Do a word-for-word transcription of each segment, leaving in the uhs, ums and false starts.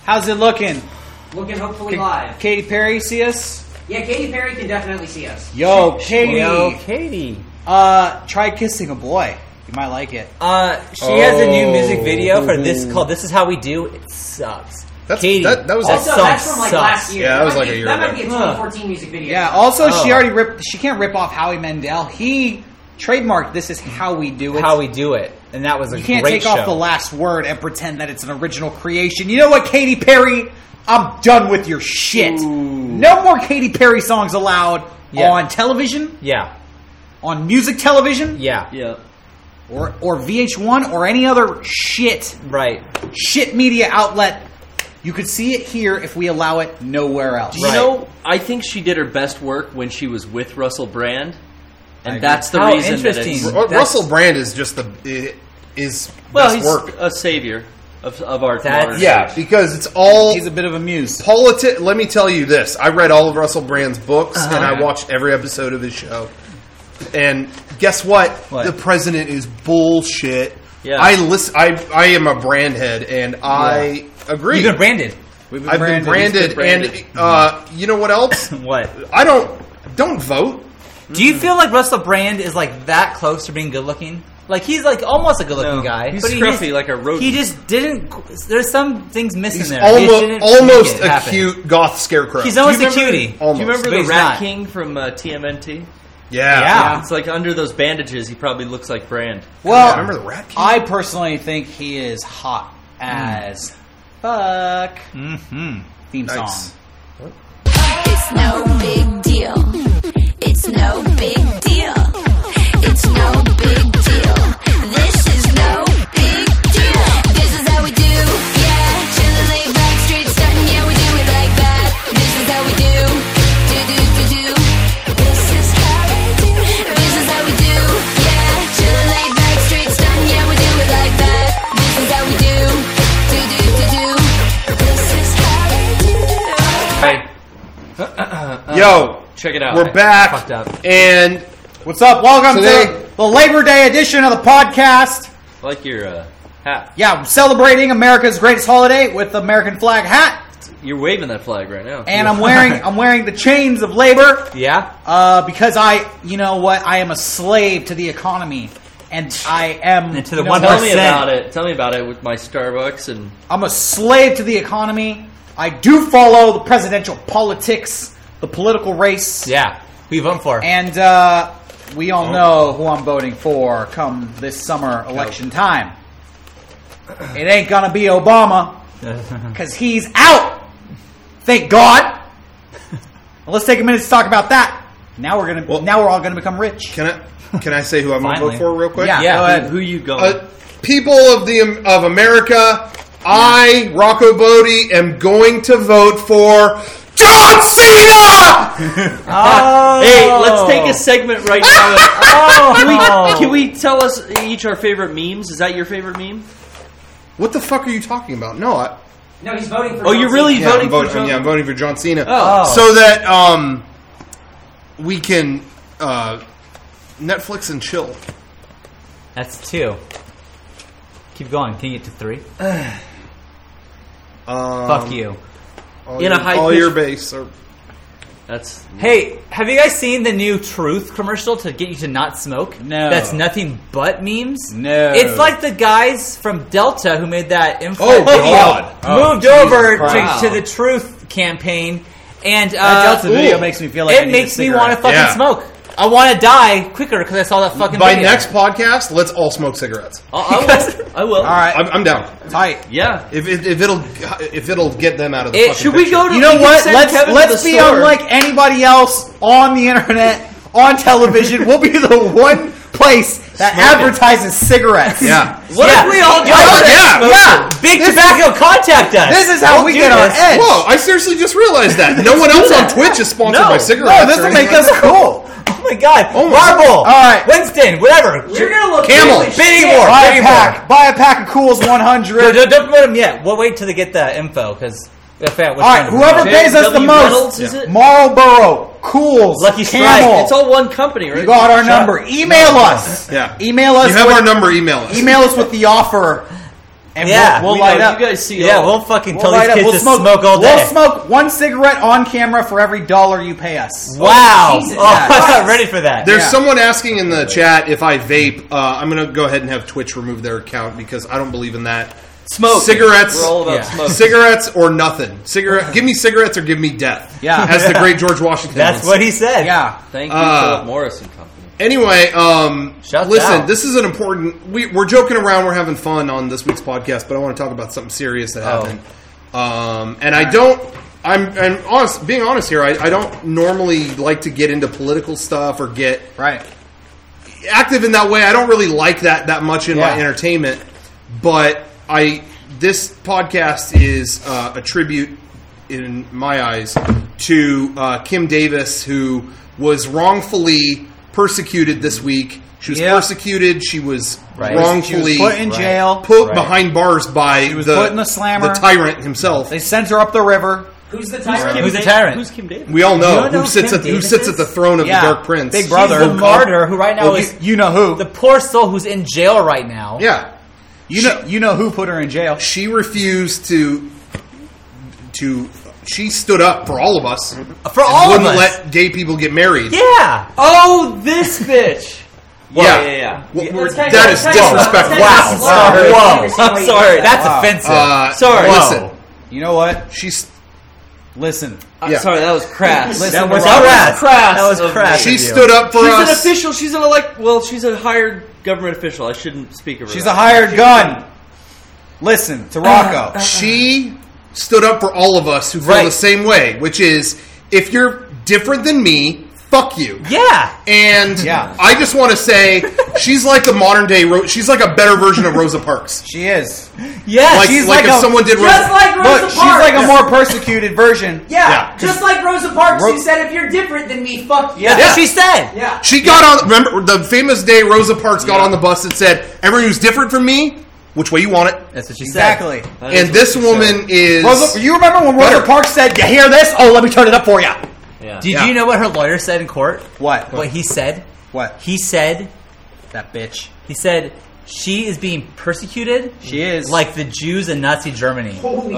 How's it looking? Looking hopefully Can live. Katy Perry see us? Yeah, Katy Perry can definitely see us. Yo, Katy. Yo, Katy. Uh, try kissing a boy. You might like it. Uh, she oh. has a new music video for this called "This Is How We Do." It sucks. That's, Katy. That, that was also, like, that's from like sucks. last year. Yeah, that was like be, a year That ago. might be a twenty fourteen music video. Yeah. Also, oh. she already ripped. She can't rip off Howie Mandel. He trademarked "This Is How We Do It." How we do it, and that was a You can't great take show. off the last word and pretend that it's an original creation. You know what, Katy Perry? I'm done with your shit. Ooh. No more Katy Perry songs allowed Yeah. on television, Yeah, on music television, yeah, Yeah. or or V H one or any other shit right. shit media outlet. You could see it here if we allow it nowhere else. Do you Right. know, I think she did her best work when she was with Russell Brand. And agree. that's the How reason that interesting. it's... Ru- That's- Russell Brand is just the i- is Well, best he's work. a savior of, of our That's- modern Yeah, age. because it's all He's a bit of a muse. politi- Let me tell you this: I read all of Russell Brand's books, Uh-huh. and I watched every episode of his show. And guess what? What? The president is bullshit. Yeah. I listen. I I am a brand head, and I agree. You've been branded. We've I've been branded, He's been branded. and uh, you know what else? What? I don't don't vote. Do you feel like Russell Brand is like that close to being good looking? Like he's like almost a good looking No, guy. he's but he scruffy just, like a rodent. He just didn't. There's some things missing He's there. He almost shouldn't almost make it a happen. cute goth scarecrow. He's almost Do you a remember- cutie. Almost. Do you remember But the he's Rat not. King from uh, T M N T? yeah. Yeah. It's like under those bandages, he probably looks like Brand. Well, Remember the Rat King? I personally think he is hot as fuck. Mm-hmm. Theme Nice. song. It's no big deal. It's no big deal. It's no big deal. This is no big deal. This is how we do. Yeah, chillin' laid back, straight stuntin'. Yeah, we do it like that. This is how we do. Do do do do. This is how we do. This is how we do. Yeah, chillin' laid back, straight stuntin'. Yeah, we do it like that. This is how we do. Do do do do. This is how we do. Hey, Yo, check it out. we're back, fucked up. and What's up? Welcome Today- to the Labor Day edition of the podcast. I like your uh, hat. Yeah, I'm celebrating America's greatest holiday with the American flag hat, You're waving that flag right now. and I'm wearing I'm wearing the chains of labor Yeah. uh, because I, you know what, I am a slave to the economy, and I am And to the you know, one Tell percent. me about it. Tell me about it with my Starbucks and I'm a slave to the economy. I do follow the presidential politics, the political race, Yeah. Who you voting for? and uh, we all know who I'm voting for come this summer election time. It ain't gonna be Obama, because he's out. Thank God. Well, let's take a minute to talk about that. Now we're gonna. Well- now we're all gonna become rich. can I can I say who I'm going to Finally. vote for real quick? Yeah. Yeah. Go ahead. who you going? Uh, people of the of America, I, Rocco Bodie, am going to vote for John Cena. Oh. Hey, let's take a segment right now. Oh. Can we, can we tell us each our favorite memes? Is that your favorite meme? What the fuck are you talking about? No, I, No, he's voting for Oh, John you're really Cena. yeah, voting I'm for voting, John? yeah, I'm voting for John Cena, Oh. so that um we can uh, Netflix and chill. That's two. Keep going. Can you get to three? Um, Fuck you. All In your, a high all pitch- your base. Or, That's Hey, have you guys seen the new Truth commercial to get you to not smoke? No. That's nothing but memes? No. It's like the guys from Delta who made that info Oh, video God. Oh, moved Jesus over Christ. to, to the Truth campaign. And uh, That Delta video ooh, makes me feel like I it need makes a me cigarette. want to fucking Yeah. smoke. I want to die quicker because I saw that fucking by video. next podcast, let's all smoke cigarettes. I, I will. I will. all right. I'm, I'm down. Tight. Yeah. If, if, if it'll if it'll get them out of the It- fucking Should we picture. go to? You know we can what? send Let's Kevin to let's the be store. unlike anybody else on the internet, on television. We'll be the one place that Smoking. advertises cigarettes. Yeah. What Yeah. if we all Yeah, got yeah, yeah. Big This Tobacco, contact us. This is how Don't we do get our this. edge. Whoa! I seriously just realized that no one else on Twitch is sponsored No. by cigarettes. No, this or will make anything us like that. cool. Oh my god. Oh my Marble. All right. Winston, whatever. You're gonna look Camel. really Bidding shit. war. Buy a Bidding pack. war. Buy a pack of Cools one Don't, hundred. don't, don't put them yet. We'll wait till they get the info because if that. All right, whoever J- pays us the W most. Reynolds, is it? Marlboro, Cools, Lucky Strike. Camel. It's all one company, right? You got our Shut number. up. Email us. Yeah. Email us. You have with, our number. Email us. Email us with the offer And Yeah. we'll, we'll We light know, up. you guys see Yeah, all- we'll fucking We'll tell light these up. kids We'll to smoke, smoke all day. We'll smoke one cigarette on camera for every dollar you pay us. Wow. Jesus Oh, I'm not Christ. ready for that. There's Yeah. someone asking in the chat if I vape. Uh, I'm going to go ahead and have Twitch remove their account because I don't believe in that. Smoke. Cigarettes. We're all about Yeah. smoke. Cigarettes or nothing. Cigarette. Give me cigarettes or give me death. Yeah. As the great George Washington. That's once what he said. Yeah. Thank you, Uh, Philip Morris and Company. Anyway, um, Shouts listen, out. this is an important. We, we're joking around, we're having fun on this week's podcast, but I want to talk about something serious that Oh. happened. Um, and I don't. I'm, I'm honest. Being honest here, I, I don't normally like to get into political stuff or get Right. active in that way. I don't really like that that much in my Yeah. entertainment. But I this podcast is uh, a tribute, in my eyes, to uh, Kim Davis, who was wrongfully persecuted this week. She was Yeah. persecuted. She was Right. wrongfully She was put in jail. put Right. behind bars by She was the, put in the slammer. the tyrant himself. They sent her up the river. Who's the tyrant? Who's the tyrant? Who's Kim Davis? We all know, You don't know who sits Kim at who Davis sits is? at the throne of Yeah. the Dark Prince. Big She's brother. the who martyr who right now Well, is you, you know who. the poor soul who's in jail right now. Yeah, you know you know who put her in jail. she refused to to she stood up for all of us. For all of wouldn't us. let gay people get married. Yeah. Oh, this bitch. Yeah. Yeah, yeah, yeah. Well, Yeah, we're- let's kinda- that let's is kinda- disrespectful. let's kinda- Wow. let's Whoa. kinda- I'm sorry. That's Wow. offensive. Uh, Sorry. Listen, You know what? she's Listen. I'm Yeah. sorry, that was crass. Listen, That was Robert, crass. crass That was of crass. she of you. stood up for She's us. an official. She's an elect. Well, she's a hired government official. I shouldn't speak of her. She's that a hired gun. Listen to Rocco. She stood up for all of us who feel Right. the same way, which is if you're different than me, fuck you. Yeah. And Yeah. I just want to say she's like a modern day. Ro- she's like a better version of Rosa Parks. She is. Yeah. Like, she's like like if a- someone did Just Rosa. like Rosa But Parks. she's like a more persecuted version. Yeah, Yeah. just like Rosa Parks, Ro- who said, "If you're different than me, fuck you." Yeah. That's what she said. Yeah. She got on. Remember the famous day Rosa Parks got on the bus and said, "Everyone who's different from me, which way you want it." That's what she Exactly. That is And what this she woman is. Rosa, you remember when Rosa Better. Parks said, "You hear this? Oh, let me turn it up for you." said. Yeah. Did Yeah. you know what her lawyer said in court? What? What he said? What? He said, That bitch. he said, she is being persecuted She is. like the Jews in Nazi Germany. Holy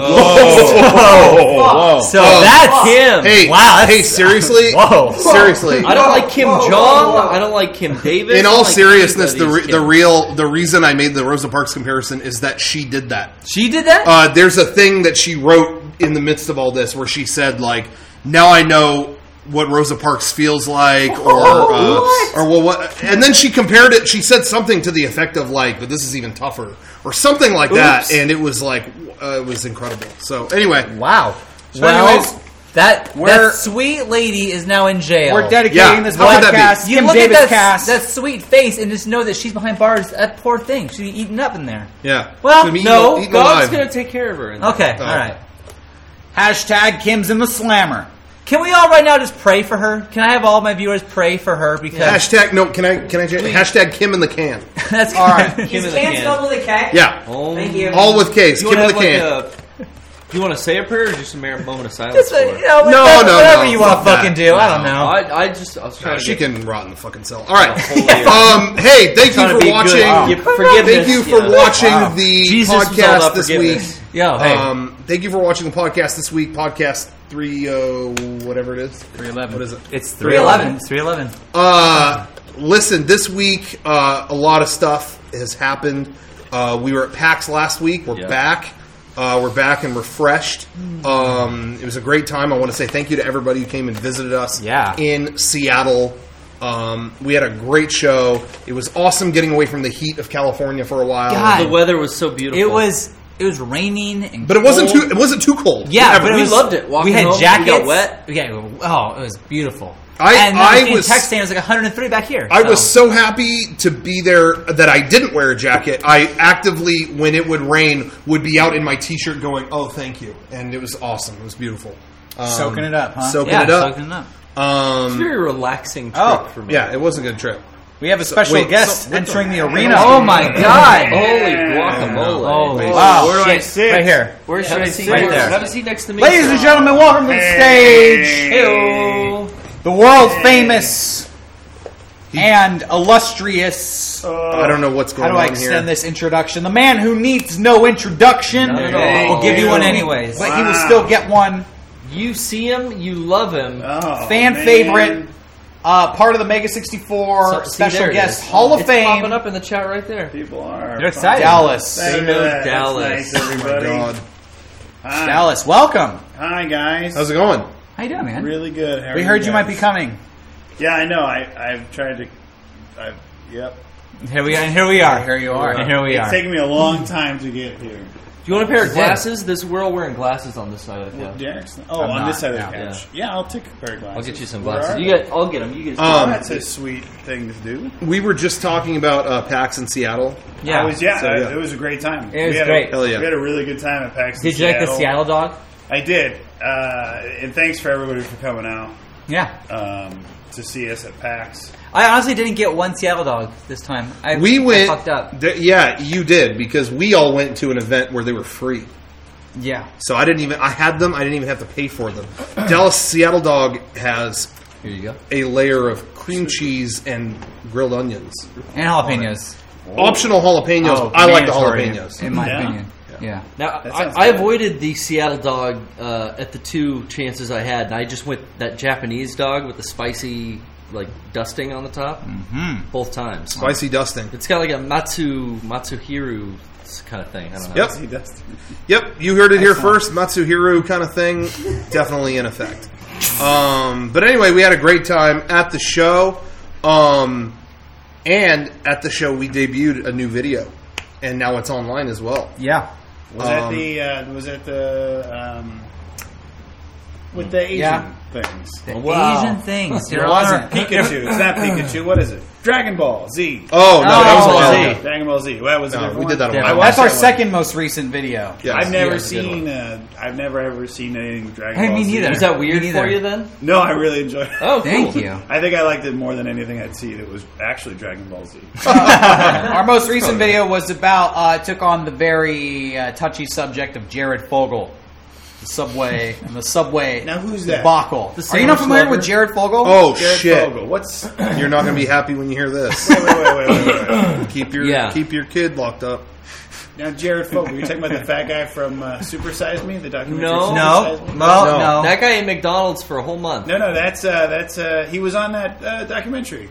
Whoa. So Oh, that's Kim. Hey, Wow, that's- hey, seriously, Whoa. seriously. I don't like Kim Whoa, whoa, Jong. whoa. I don't like Kim Davis. In I all don't like seriousness, the anybody re- the who's real the reason I made the Rosa Parks comparison is that she did that. She did that? Uh, there's a thing that she wrote in the midst of all this where she said like, "Now I know what Rosa Parks feels like," or uh, What? or well, what? And then she compared it. She said something to the effect of like, "But this is even tougher," or something like that. Oops. And it was like, uh, it was incredible. So anyway, Wow. So well, anyways, that we're- that sweet lady is now in jail. We're dedicating Yeah. this How would that be? podcast. You Kim look Davis at that, cast. that sweet face and just know that she's behind bars. That poor thing. She's eating up in there. yeah. Well, Gonna be No, eaten God's alive. gonna take care of her. in Okay, Oh. all right. Hashtag Kim's in the slammer. Can we all right now just pray for her? Can I have all my viewers pray for her because Hashtag no. Can I? Can I? change- Hashtag Kim in the can. that's All right. Kim Is in the can can. spelled with a K? Yeah. Oh, Thank you. All with K's. You Kim in want the to can. like a? You want to say a prayer or just a mere moment of silence? Just, for uh, her? you know, No, whatever, no, whatever no, you want fuck to fucking that. do. I don't know. I, I just I was trying Uh, to she get, can rot in the fucking cell. All right. Holy- Um, hey, thank you trying to for be watching. good. Wow. You- forgiveness, Thank you for yeah. watching Wow. the Jesus was all podcast about this week. forgiveness. Yo, hey. Um, thank you for watching the podcast this week. Podcast three, uh, whatever it is. three eleven. What is it? it's three eleven. It's three eleven. Uh, listen, this week uh, a lot of stuff has happened. Uh, we were at PAX last week. We're Yeah. back. Uh, we're back and refreshed. Um, it was a great time. I want to say thank you to everybody who came and visited us Yeah. in Seattle. Um, we had a great show. It was awesome getting away from the heat of California for a while. God. The weather was so beautiful. It was it was raining and But it wasn't cold. too. It wasn't too cold. Yeah, Ever. but it We was, loved it. Walking we had home, we jackets. got wet. Yeah, oh, it was beautiful. I- and I in was- Texas, it was like one hundred three back here. I was so happy to be there that I didn't wear a jacket. I actively, when it would rain, would be out in my t-shirt going, "Oh, thank you," and it was awesome. It was beautiful. Um, Soaking it up, huh? Soaking yeah, it up. soaking it up. It's a Um, very relaxing trip Oh, for me. yeah, it was a good trip. We have a special wait, guest so- what entering the- the arena. Oh my God! Holy guacamole! Holy Wow. Where do I sit? Right here. Where should Yeah, I sit sit? right there. Have a seat next to me. Ladies and gentlemen, welcome to the stage. Heyo. The world famous and illustrious. I don't know what's How going do I on extend here. this introduction? The man who needs no introduction, Not at all. We'll give you one anyways. but he will still get one. You see him, you love him. Oh, Fan man. favorite, uh, part of the Mega sixty-four So- see, special there it guest is. Hall of it's Fame. popping up in the chat right there. People are. They're excited. Dallas. Thank They you know for that. Dallas. That's nice, everybody. God. Hi. Dallas, welcome. Hi, guys. How's it going? How you doing, man? Really good. How We are heard you guys? might be coming. Yeah, I know. I, I've tried to. I've, yep. Here we are. And here we are. Here you are. And here we It's are. taken me a long time to get here. Do you want a pair of glasses? This we're all wearing glasses on this side of the couch. Derek's. Oh, I'm on not, this side of the yeah. couch. Yeah. I'll take a pair of glasses. I'll get you some Where glasses. are You they? get. I'll get them. You get. Oh, Um, that's a sweet thing to do. We were just talking about uh, PAX in Seattle. Yeah. I was, yeah, So, uh, yeah. it was a great time. It was we had great. A, Hell yeah. We had a really good time at PAX. in Did you like the Seattle dog? I did. Uh, and thanks for everybody for coming out Yeah. um, to see us at PAX. I honestly didn't get one Seattle dog this time. I, We I went. fucked up. th- yeah, you did because we all went to an event where they were free. Yeah. So I didn't even. I had them. I didn't even have to pay for them. Dallas Seattle Dog has Here you go. a layer of cream cheese and grilled onions. And jalapenos. Optional jalapenos. Oh, I like the mandatory, jalapenos. In my Yeah. opinion. Yeah. Now, That I, sounds I good. avoided the Seattle dog uh, at the two chances I had, and I just went that Japanese dog with the spicy, like, dusting on the top. Mm-hmm. Both times. Spicy dusting. It's got like a Matsu Matsuhiru kind of thing. I don't know. Yep. See, that's- Yep, you heard it here first. Matsuhiro kind of thing, definitely in effect. Um, but anyway, we had a great time at the show, um, and at the show we debuted a new video, and now it's online as well. Yeah. Was that Um, the? Uh, was that the? Um, with the Asian Yeah. things. The Wow. Asian things. It They're wasn't. on- Pikachu. It's not Pikachu. What is it? Dragon Ball Z. Oh no, that was a Oh, while Z. ago. Dragon Ball Z. Well, that was a No, different we one? did that a Yeah. while I ago. watched That's our that one. second most recent video. Yes. I've never Yeah, it's a good seen. one. Uh, I've never ever seen anything Dragon Hey, Ball me Z. neither. Was that weird Me neither. for you then? No, I really enjoyed it. Oh, cool. Thank you. I think I liked it more than anything I'd seen. It was actually Dragon Ball Z. Our most recent video was about, uh, took on the very uh, touchy subject of Jared Fogle. The Subway, and the Subway Now, who's that? debacle. The Are you not sandwich familiar lover? with Jared Fogle? Oh Jared shit! Fogle. What's? You're not going to be happy when you hear this. Wait, wait, wait, wait, wait, wait. keep your Yeah. keep your kid locked up. Now, Jared Fogle. You're talking about the fat guy from uh, Super Size Me, the documentary. No. Super No. Size Me? Well, No. no. That guy ate McDonald's for a whole month. No, no, that's uh, that's uh, he was on that uh, documentary.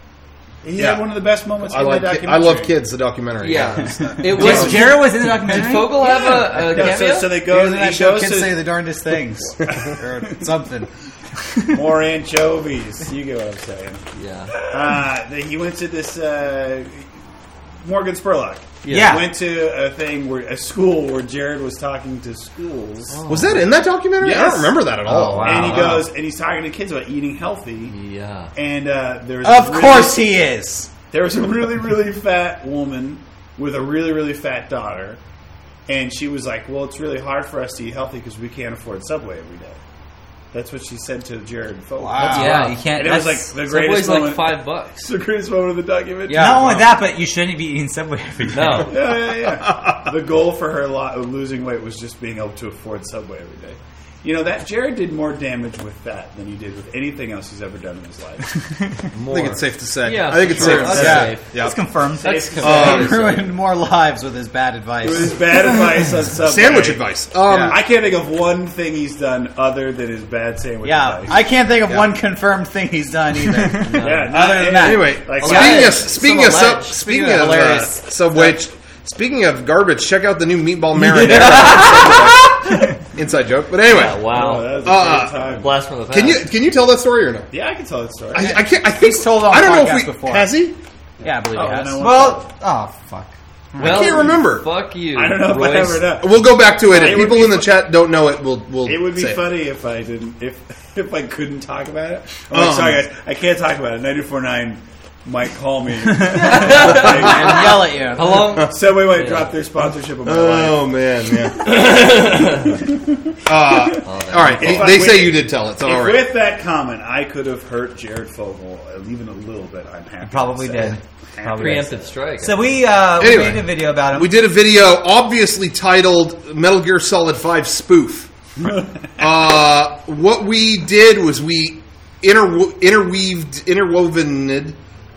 He Yeah. had one of the best moments I in like. the Ki- I documentary. love Kids, the documentary. Yeah. It Did was. Jared was in the documentary? Did Fogel have a, a Yeah, cameo? so, so they He go. was in He that show, goes Kids to Say the Darndest Things. or something. more anchovies. You get what I'm saying. Yeah. Uh, the- he went to this uh, Morgan Spurlock. Yeah. Went to a thing where a school where Jared was talking to schools. Was that in that documentary? I Yes. don't remember that at all. Oh, wow. And he goes and he's talking to kids about eating healthy. Yeah. And uh, there's Of really- course he is. There was a really, really fat woman with a really, really fat daughter, and she was like, "Well, it's really hard for us to eat healthy because we can't afford Subway every day." That's what she said to Jared Fogle. Wow. Yeah, you can't. And it was like that's- the greatest Subway's like moment. five bucks. It's the greatest moment of the documentary. Yeah. not only that, but you shouldn't be eating Subway every day. No. Yeah, yeah, yeah. The goal for her lo- losing weight was just being able to afford Subway every day. You know, that Jared did more damage with that than he did with anything else he's ever done in his life. I think it's safe to say. Yeah, I think for it's sure. safe to That's say. safe. Yeah. That's confirmed. That's Safe. com- He that is safe. ruined more lives with his bad It advice. was bad advice on Subway. Sandwich advice. Um, I can't think of one thing he's done other than his bad sandwich Yeah, advice. I can't think of Yeah. one confirmed thing he's done either. yeah, not Other than that. Anyway, Like, speaking yeah, of speaking of some sub, alleged. speaking Speaking of of uh, hilarious Subway, speaking of garbage, check out the new meatball marinara. Inside joke, but anyway, Yeah, wow. Oh, that was a Uh, great time. Blast from the past. can you can you tell that story or no? Yeah, I can tell that story. I, I can't. I think He's told on I don't know if podcasts we before. has he. Yeah, I believe Oh, he has. then I won't Well, oh, fuck. Well, I can't remember. Fuck you. I don't know if I Royce. ever know. We'll go back to it. It If would people be in the fu- chat don't know it, we'll we'll. It would be say funny if I didn't, if if I couldn't talk about it. I'm like, Um, sorry guys, I can't talk about it. ninety-four point nine might call me. And yell at you. How long? Subway might drop their sponsorship of my life. Oh man, yeah. uh, all right, If they I- say you did tell it. So If all right. with that comment I could have hurt Jared Fogle even a little bit, I'm happy. Probably to say. did. Probably Preemptive strike. So we uh, we Anyway. made a video about him. We did a video, obviously titled "Metal Gear Solid five Spoof." uh, what we did was we interwo- interweaved, interwoven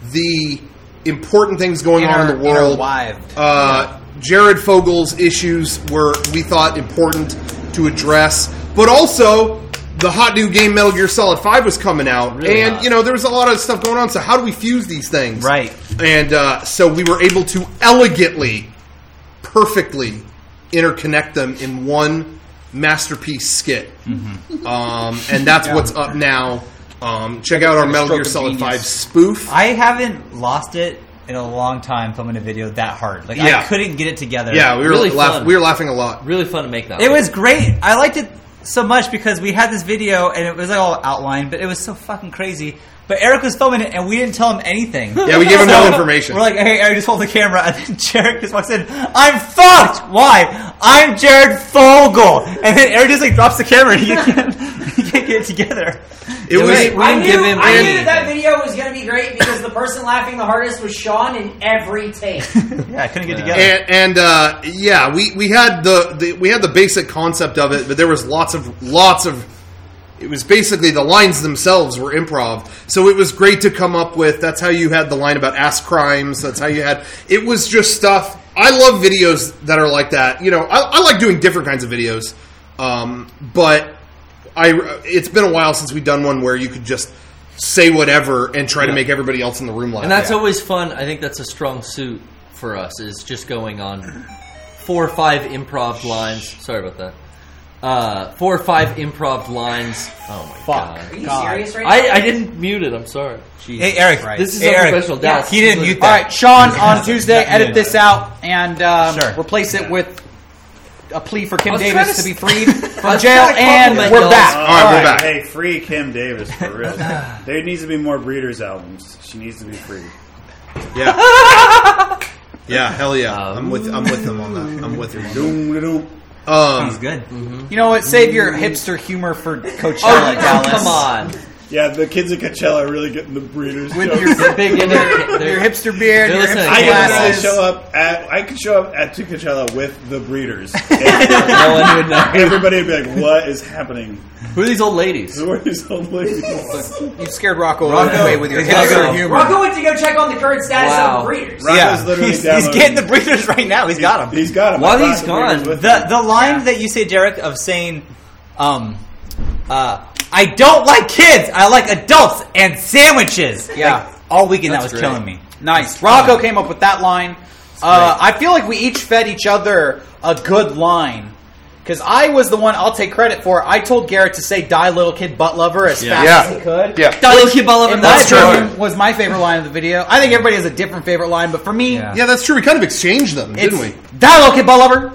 the important things going on in the world. Interwived. Uh, Jared Fogel's issues were, we thought, important to address. But also, the hot new game Metal Gear Solid five was coming out. Really and, hot. you know, there was a lot of stuff going on. So how do we fuse these things? Right. And uh, so we were able to elegantly, perfectly interconnect them in one masterpiece skit. Mm-hmm. Um, and that's Yeah. what's up now. Um, check out our Like a Metal stroke Gear of Solid genius. five spoof. I haven't lost it in a long time filming a video that hard. Like Yeah. I couldn't get it together. yeah, we were, Really laugh- fun. we were laughing a lot. Really fun to make that. It one. was great. I liked it so much because we had this video and it was like all outlined, but it was so fucking crazy. But Eric was filming it and we didn't tell him anything. Yeah, we gave him no information. We're like, hey, Eric, just hold the camera. And then Jared just walks in. I'm fucked. Why? I'm Jared Fogel. And then Eric just like drops the camera and he can't, he can't get it together. It was. we- we I didn't knew, give him I knew anything. that that video was going to be great because the person laughing the hardest was Sean in every take. Yeah, I couldn't get Yeah. together. And, and uh, yeah, we, we had the, the we had the basic concept of it, but there was lots of lots of. It was basically the lines themselves were improv, so it was great to come up with. That's how you had the line about ass crimes. That's how you had. It was just stuff. I love videos that are like that. You know, I, I like doing different kinds of videos, um, but I. It's been a while since we've done one where you could just say whatever and try to Yeah. make everybody else in the room laugh. And that's Yeah. always fun. I think that's a strong suit for us, is just going on four or five improv lines. Sorry about that. Uh, four or five improv lines. Oh my Fuck. god. Are you God. serious right now? I, I didn't mute it. I'm sorry. Jeez. Hey, Eric. Right. This is hey, Eric. unprofessional. Dallas. He didn't mute All that. right, Sean, on Tuesday, edit this out and um, Sure. replace it with a plea for Kim I was Davis trying to to be s- freed I from was jail, trying to and compliment we're y'all. back. Uh, All right, we're back. Hey, free Kim Davis for real. There needs to be more Breeders albums. She needs to be free. Yeah. Yeah, hell yeah. I'm with I'm with them on that. I'm with them on that. Doom, doom. Sounds Um, good. You know what? Save your hipster humor for Coachella, Oh, Dallas. come on. Yeah, the kids at Coachella are really getting the Breeders With jokes. your, They're big into your, their- your hipster beard, they're your listening. hipster I can really glasses. show up at I could show up at to Coachella with the Breeders. And No one would know. everybody would be like, "What is happening? Who are these old ladies? Who are these old ladies?" You scared Rocco, Rocco away with your is gonna hipster go- humor. Rocco went to go check on the current status Wow. of the breeders. Rocco's Yeah, literally he's, he's downloading- getting the breeders right now. He's got them. He's got them. While I brought he's the Breeders gone, with The him. the line that you say, Derek, of saying, um, uh, I don't like kids. I like adults and sandwiches. Yeah. Like, all weekend that That's was great. killing me. Nice. Rocco came up with that line. Uh, I feel like we each fed each other a good line. Because I was the one, I'll take credit for. I told Garrett to say "die little kid butt lover" as Yeah. fast Yeah. as he could. yeah. Little kid ball over And that's my true. opinion was my favorite line of the video. I think everybody has a different favorite line, but for me, Yeah. Yeah, that's true. We kind of exchanged them, it's didn't we? "die little kid butt lover."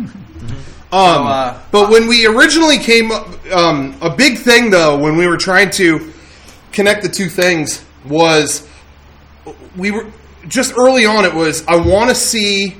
Um, uh, but when we originally came up, um, a big thing though, when we were trying to connect the two things was we were just early on. It was I want to see.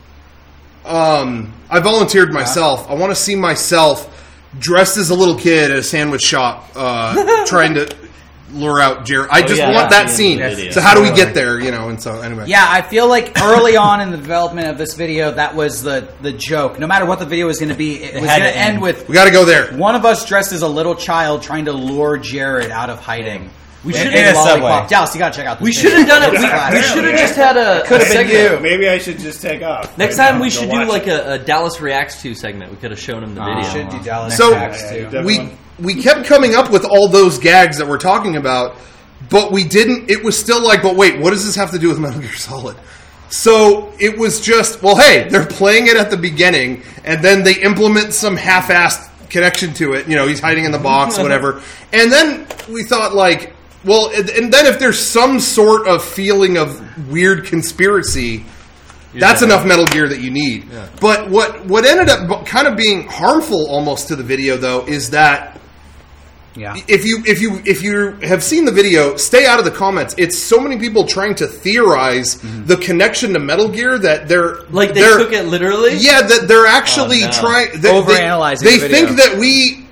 Um, I volunteered myself. I want to see myself dressed as a little kid at a sandwich shop, uh, trying to lure out Jared. I Oh, just yeah, want that's that the scene. video. So how do we get there? You know, and so anyway. Yeah, I feel like early on in the development of this video, that was the, the joke. No matter what the video was going to be, it, was had going to to end end. with We got to go there. one of us dressed as a little child trying to lure Jared out of hiding. We In- should in have- a lollipop. Subway. Dallas, you got to check out this We video. should have done it. It's We, classic. we should have just had a. Could have a been segment. you. Maybe I should just take off. Next right time now we and go should do watch like it. a, a Dallas Reacts to segment. We could have shown him the We video. should do Dallas So- Reacts, Yeah, too. yeah, we definitely. we kept coming up with all those gags that we're talking about, but we didn't. It was still like, but wait, what does this have to do with Metal Gear Solid? So it was just, well, hey, they're playing it at the beginning, and then they implement some half-assed connection to it. You know, he's hiding in the box, whatever. And then we thought, like, well, and, and then if there's some sort of feeling of weird conspiracy. That's enough Metal Gear that you need. But what what ended up bu- kind of being harmful almost to the video, though, is that Yeah. if you if you if you have seen the video, stay out of the comments. It's so many people trying to theorize the connection to Metal Gear that they're Like they they're, took it literally. Yeah, that they're actually Oh, no. trying they, Overanalyzing They, the they video. think that we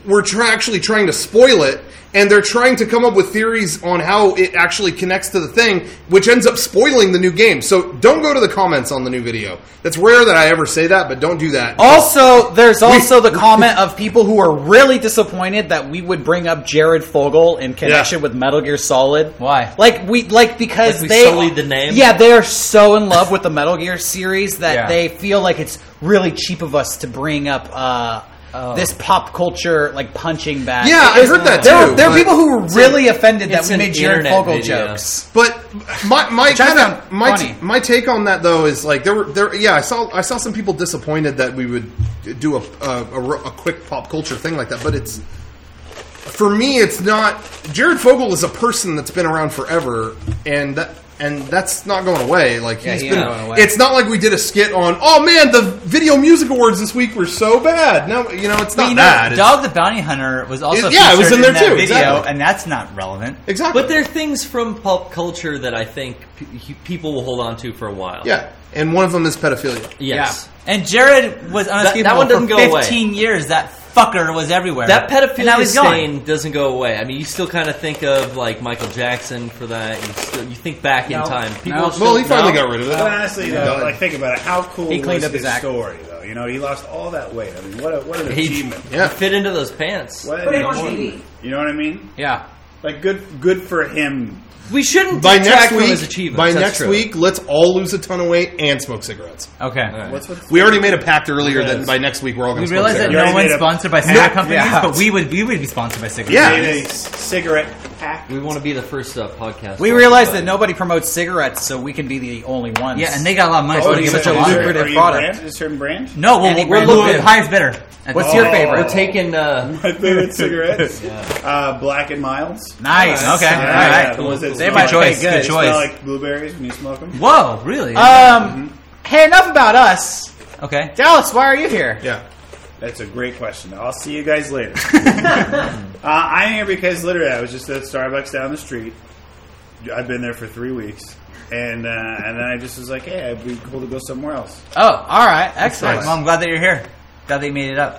were tra- actually trying to spoil it, and they're trying to come up with theories on how it actually connects to the thing, which ends up spoiling the new game. So don't go to the comments on the new video. That's rare that I ever say that, but don't do that. Also, there's also the comment of people who are really disappointed that we would bring up Jared Fogle in connection Yeah. with Metal Gear Solid. Why? Like we like because Like we they sullied the name? Yeah, they are so in love with the Metal Gear series that Yeah. they feel like it's really cheap of us to bring up uh, Oh. this pop culture like punching bag. Yeah, I heard that There, too, there are but- people who were really offended that it's we an made Jared internet Fogle video. jokes. But my my I kind found of my funny. t- my take on that though is like there were there yeah I saw I saw some people disappointed that we would do a a, a, a quick pop culture thing like that, but it's for me it's not. Jared Fogle is a person that's been around forever, and that. And that's not going away. Like Yeah, he's he been. ain't going away. It's not like we did a skit on. Oh man, the Video Music Awards this week were so bad. No, you know it's not Well, you know, bad. It's- Dog the Bounty Hunter was also It- yeah, it was featured in there that too, video, exactly. and that's not relevant. exactly. But there are things from pop culture that I think p- people will hold on to for a while. yeah, and one of them is pedophilia. Yes. And Jared was unescapable one doesn't for go away. fifteen years. That fucker was everywhere. That And now pedophilia he's gone. stain doesn't go away. I mean, you still kind of think of like Michael Jackson for that. You, still, you think back in No. time. People No. still, Well, he finally no? got rid of it. But honestly, Yeah. though, like think about it. How cool He cleaned was up his his act. story, though? You know, he lost all that weight. I mean, what a, what an He- achievement. Yeah. Fit into those pants. What Put an him on achievement. T V. You know what I mean? Yeah. Like good, good for him. We shouldn't By detract next from week, his achievements. by That's next true. week, let's all lose a ton of weight and smoke cigarettes. Okay. right. What's with We already made a pact earlier Yes. that by next week we're all going We to smoke realize that cigarettes. You no already one's made a- sponsored by cigarette No. companies, Yeah. but we would we would be sponsored by cigarettes. Yeah. made a cigarette pack. We want to be the first uh, podcast. We realized that nobody promotes cigarettes, so we can be the only ones. Yeah, and they got a lot of money. Oh, so are they you give such us a a lot. lucrative are you product. brand? A certain brand? No, well, Any we're brand. looking at highest bidder. What's your Oh. favorite? We're taking. Uh, My favorite cigarettes. uh, Black and Milds. Nice. Okay, Yeah, all yeah, right. the ones that They smell might like- choice, be good good. they choice. smell like blueberries when you smoke them. Whoa, really? Um. Hey, enough about us. okay. Dallas, why are you here? Yeah. That's a great question. I'll see you guys later. uh, I'm here because literally I was just at Starbucks down the street. I've been there for three weeks, and uh, and then I just was like, hey, it'd be cool to go somewhere else. Oh, all right. Excellent. Well, I'm glad that you're here. Glad that you made it up.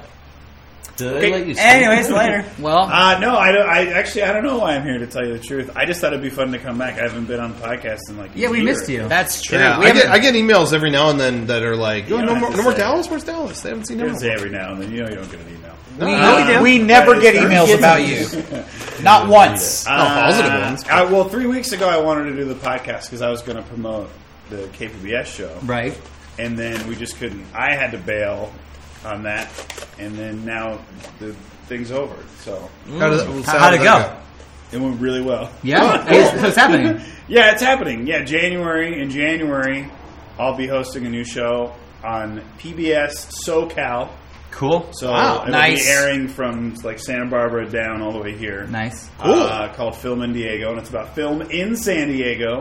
did I Okay, let you speak? Anyways, later. Well, Uh, no, I don't. I actually I don't know why I'm here, to tell you the truth. I just thought it'd be fun to come back. I haven't been on podcasts in like a Yeah, we year. missed you. that's true. Yeah, We I get, haven't- I get emails every now and then that are like, oh, You no, don't more, have no to more say. Dallas? Where's Dallas? They haven't seen I him. say every now and then. You know, you don't get an email. we, Uh, we, we never that get is- emails Kids about are- you. Not once. Oh, positive ones. Uh, well, three weeks ago, I wanted to do the podcast because I was going to promote the K P B S show, Right. and then we just couldn't. I had to bail on that, and then now the thing's over. So How did, How- how'd it go? it went really well. Yeah. Hey, so it's happening. Yeah, it's happening. Yeah, January. In January, I'll be hosting a new show on P B S SoCal. Cool. So Wow, it'll nice. be airing from like Santa Barbara down all the way here. Nice. Uh, called Film in Diego, and it's about film in San Diego.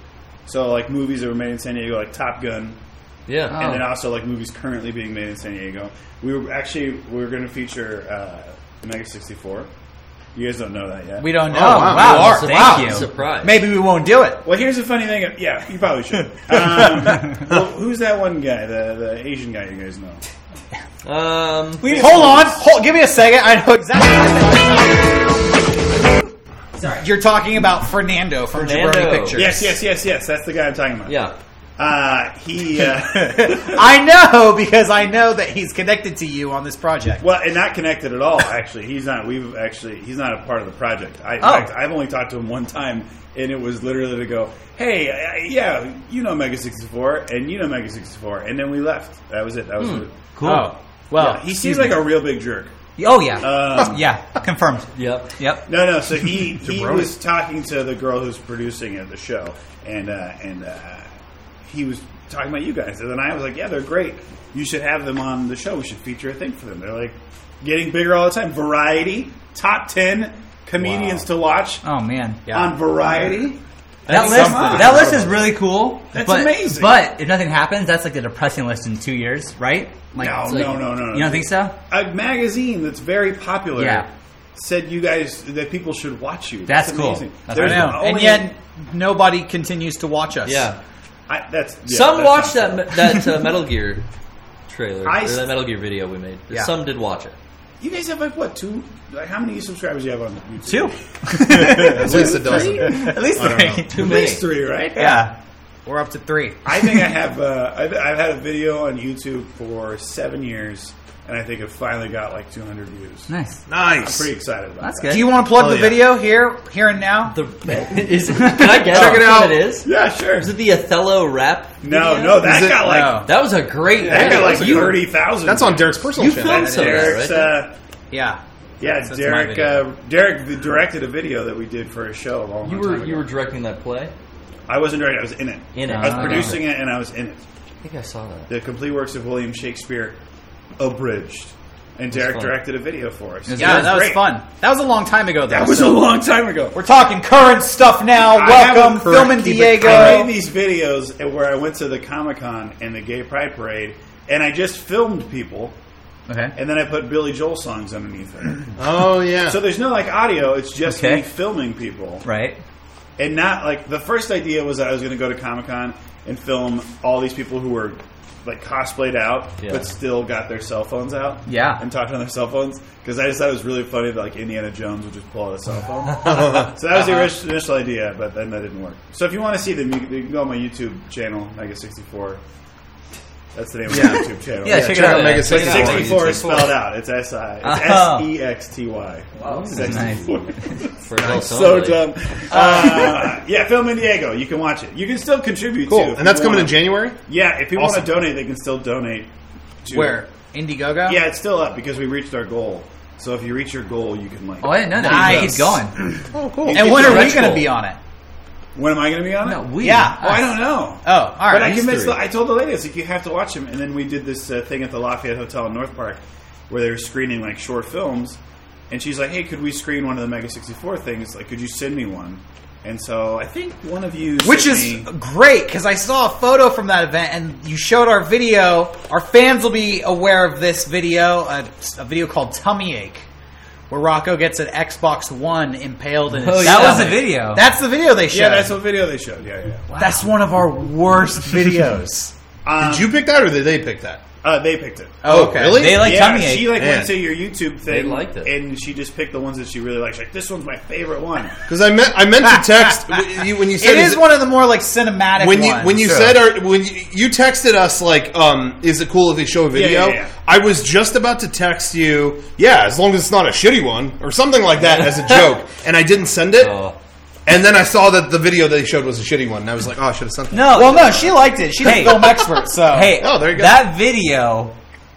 So like movies that were made in San Diego, like Top Gun, Yeah. Oh. and then also like movies currently being made in San Diego. We were actually we were going to feature uh, Mega sixty-four. You guys don't know that yet. We don't know. Oh, wow. You are. Thank Wow. you. Surprise. Maybe we won't do it. Well, here's the funny thing. Yeah, you probably should. Um, well, who's that one guy, the the Asian guy you guys know? Um. Hold on. Hold, give me a second. I know exactly. Sorry. You're talking about Fernando from Fernando. Jabroni Pictures. Yes, yes, yes, yes. That's the guy I'm talking about. Yeah. Uh, he. Uh, I know because I know that he's connected to you on this project. well, and not connected at all. Actually, he's not. We've actually. He's not a part of the project. I, in Oh. fact, I've only talked to him one time, and it was literally to go, "Hey, I, yeah, you know Mega sixty-four, and you know Mega sixty-four," and then we left. That was it. That was it. Cool. Oh, well, Yeah, he seems like a real big jerk. Oh yeah. Um, yeah. Confirmed. Yep. Yep. No, no. So he he was talking to the girl who's producing it, the show, and uh, and uh, he was talking about you guys, and then I was like, yeah, they're great. You should have them on the show. We should feature a thing for them. They're like getting bigger all the time. Variety, top ten comedians to watch Oh man. on Variety. That That's list, something. that list is really cool. That's but, amazing. But if nothing happens, that's like the depressing list in two years, right? Like, No, it's like- no, no, no, no. You don't think so? A magazine that's very popular. Yeah. Said you guys that people should watch you. That's cool. amazing. That's There's I know. only- And yet, nobody continues to watch us. Yeah. I, that's yeah, Some that's watched not that that uh, Metal Gear trailer I or s- that Metal Gear video we made. Yeah. Some did watch it. You guys have like what two? Like how many subscribers do you have on YouTube? Two. At least a dozen. At least I don't know. three. Too At many. least three, right? Yeah. We're up to three. I think I have. Uh, I've, I've had a video on YouTube for seven years, and I think it finally got like two hundred views. Nice. I'm Nice. pretty excited about That's that. good. Do you want to plug Oh, the yeah. video here, here and now? The, is it, can I guess Check it which out. one it is? Yeah, sure. Is it the Othello rap? No, video? no, that Is it- got like No. That was a great. that got video. like You- thirty thousand. That's on Derek's personal You channel. filmed some of that, Derek's. right? Uh, Yeah. yeah, That's- that's my Derek. video. Uh, Derek directed a video that we did for a show a long, long You time were ago. you were directing that play. I wasn't directing. I was in it. In it. I was Ah. producing it, and I was in it. I think I saw that. The complete works of William Shakespeare, abridged, and Derek fun. directed a video for us. Yeah, It that was great. fun. That was a long time ago, though. That was a so- long time ago. We're talking current stuff now. I have a Welcome, current- Film in keep it- Diego. I made these videos where I went to the Comic Con and the Gay Pride Parade, and I just filmed people, Okay. and then I put Billy Joel songs underneath it. Oh yeah. So there's no like audio; it's just Okay. me filming people, Right. and not like the first idea was that I was going to go to Comic Con and film all these people who were like cosplayed out, Yeah. but still got their cell phones out, Yeah. and talked on their cell phones because I just thought it was really funny that like Indiana Jones would just pull out a cell phone. So that was the orig- initial idea, but then that didn't work. So if you want to see them, you, you can go on my YouTube channel, Mega sixty-four. That's the name of Yeah. my YouTube channel. Yeah, check it check out. out Mega But sixty-four. sixty-four is spelled out. It's S I. It's Oh. S E X T Y. sixty-four. For adult So only. dumb. Uh, yeah, Film in Diego. You can watch it. You can still contribute Cool. too. if And that's you coming wanna- in January? Yeah, if people Awesome. want to donate, they can still donate. To Where? Indiegogo? Yeah, it's still up because we reached our goal. So if you reach your goal, you can like. Oh, I didn't know that. Nice. Keep going. Oh, cool. And when are we Stretch going to goal. be on it? When am I going to be on it? No, we. Yeah. Oh, I don't know. Oh, all right. But I These convinced. three. The, I told the ladies like you have to watch them, and then we did this uh, thing at the Lafayette Hotel in North Park where they were screening like short films, and she's like, "Hey, could we screen one of the Mega sixty-four things? Like, could you send me one?" And so I think one of you, Which sent is me, great because I saw a photo from that event and you showed our video. Our fans will be aware of this video, a, a video called Tummy Ache, where Rocco gets an Xbox One impaled in his Oh, That yeah. was the video. That's the video they showed. yeah, that's what video they showed. Yeah, yeah. That's one of our worst videos. Um, Did you pick that or did they pick that? Uh, they picked it. Oh, okay. really? They like yeah, tummy ache. she like Man. went to your YouTube thing, They liked it. and she just picked the ones that she really liked. She's like, this one's my favorite one. Because I meant I meant to text when you, when you said It is it- one of the more like cinematic when you ones. when you Sure. said our, when you, you texted us like um is it cool if they show a video? Yeah, yeah, yeah. I was just about to text you, yeah, as long as it's not a shitty one or something like that as a joke, and I didn't send it. Oh. And then I saw that the video they showed was a shitty one, and I was like, oh, I should have sent that. No. Well, no, she liked it. She's Hey. a film expert, so Hey, Oh, there you go. that video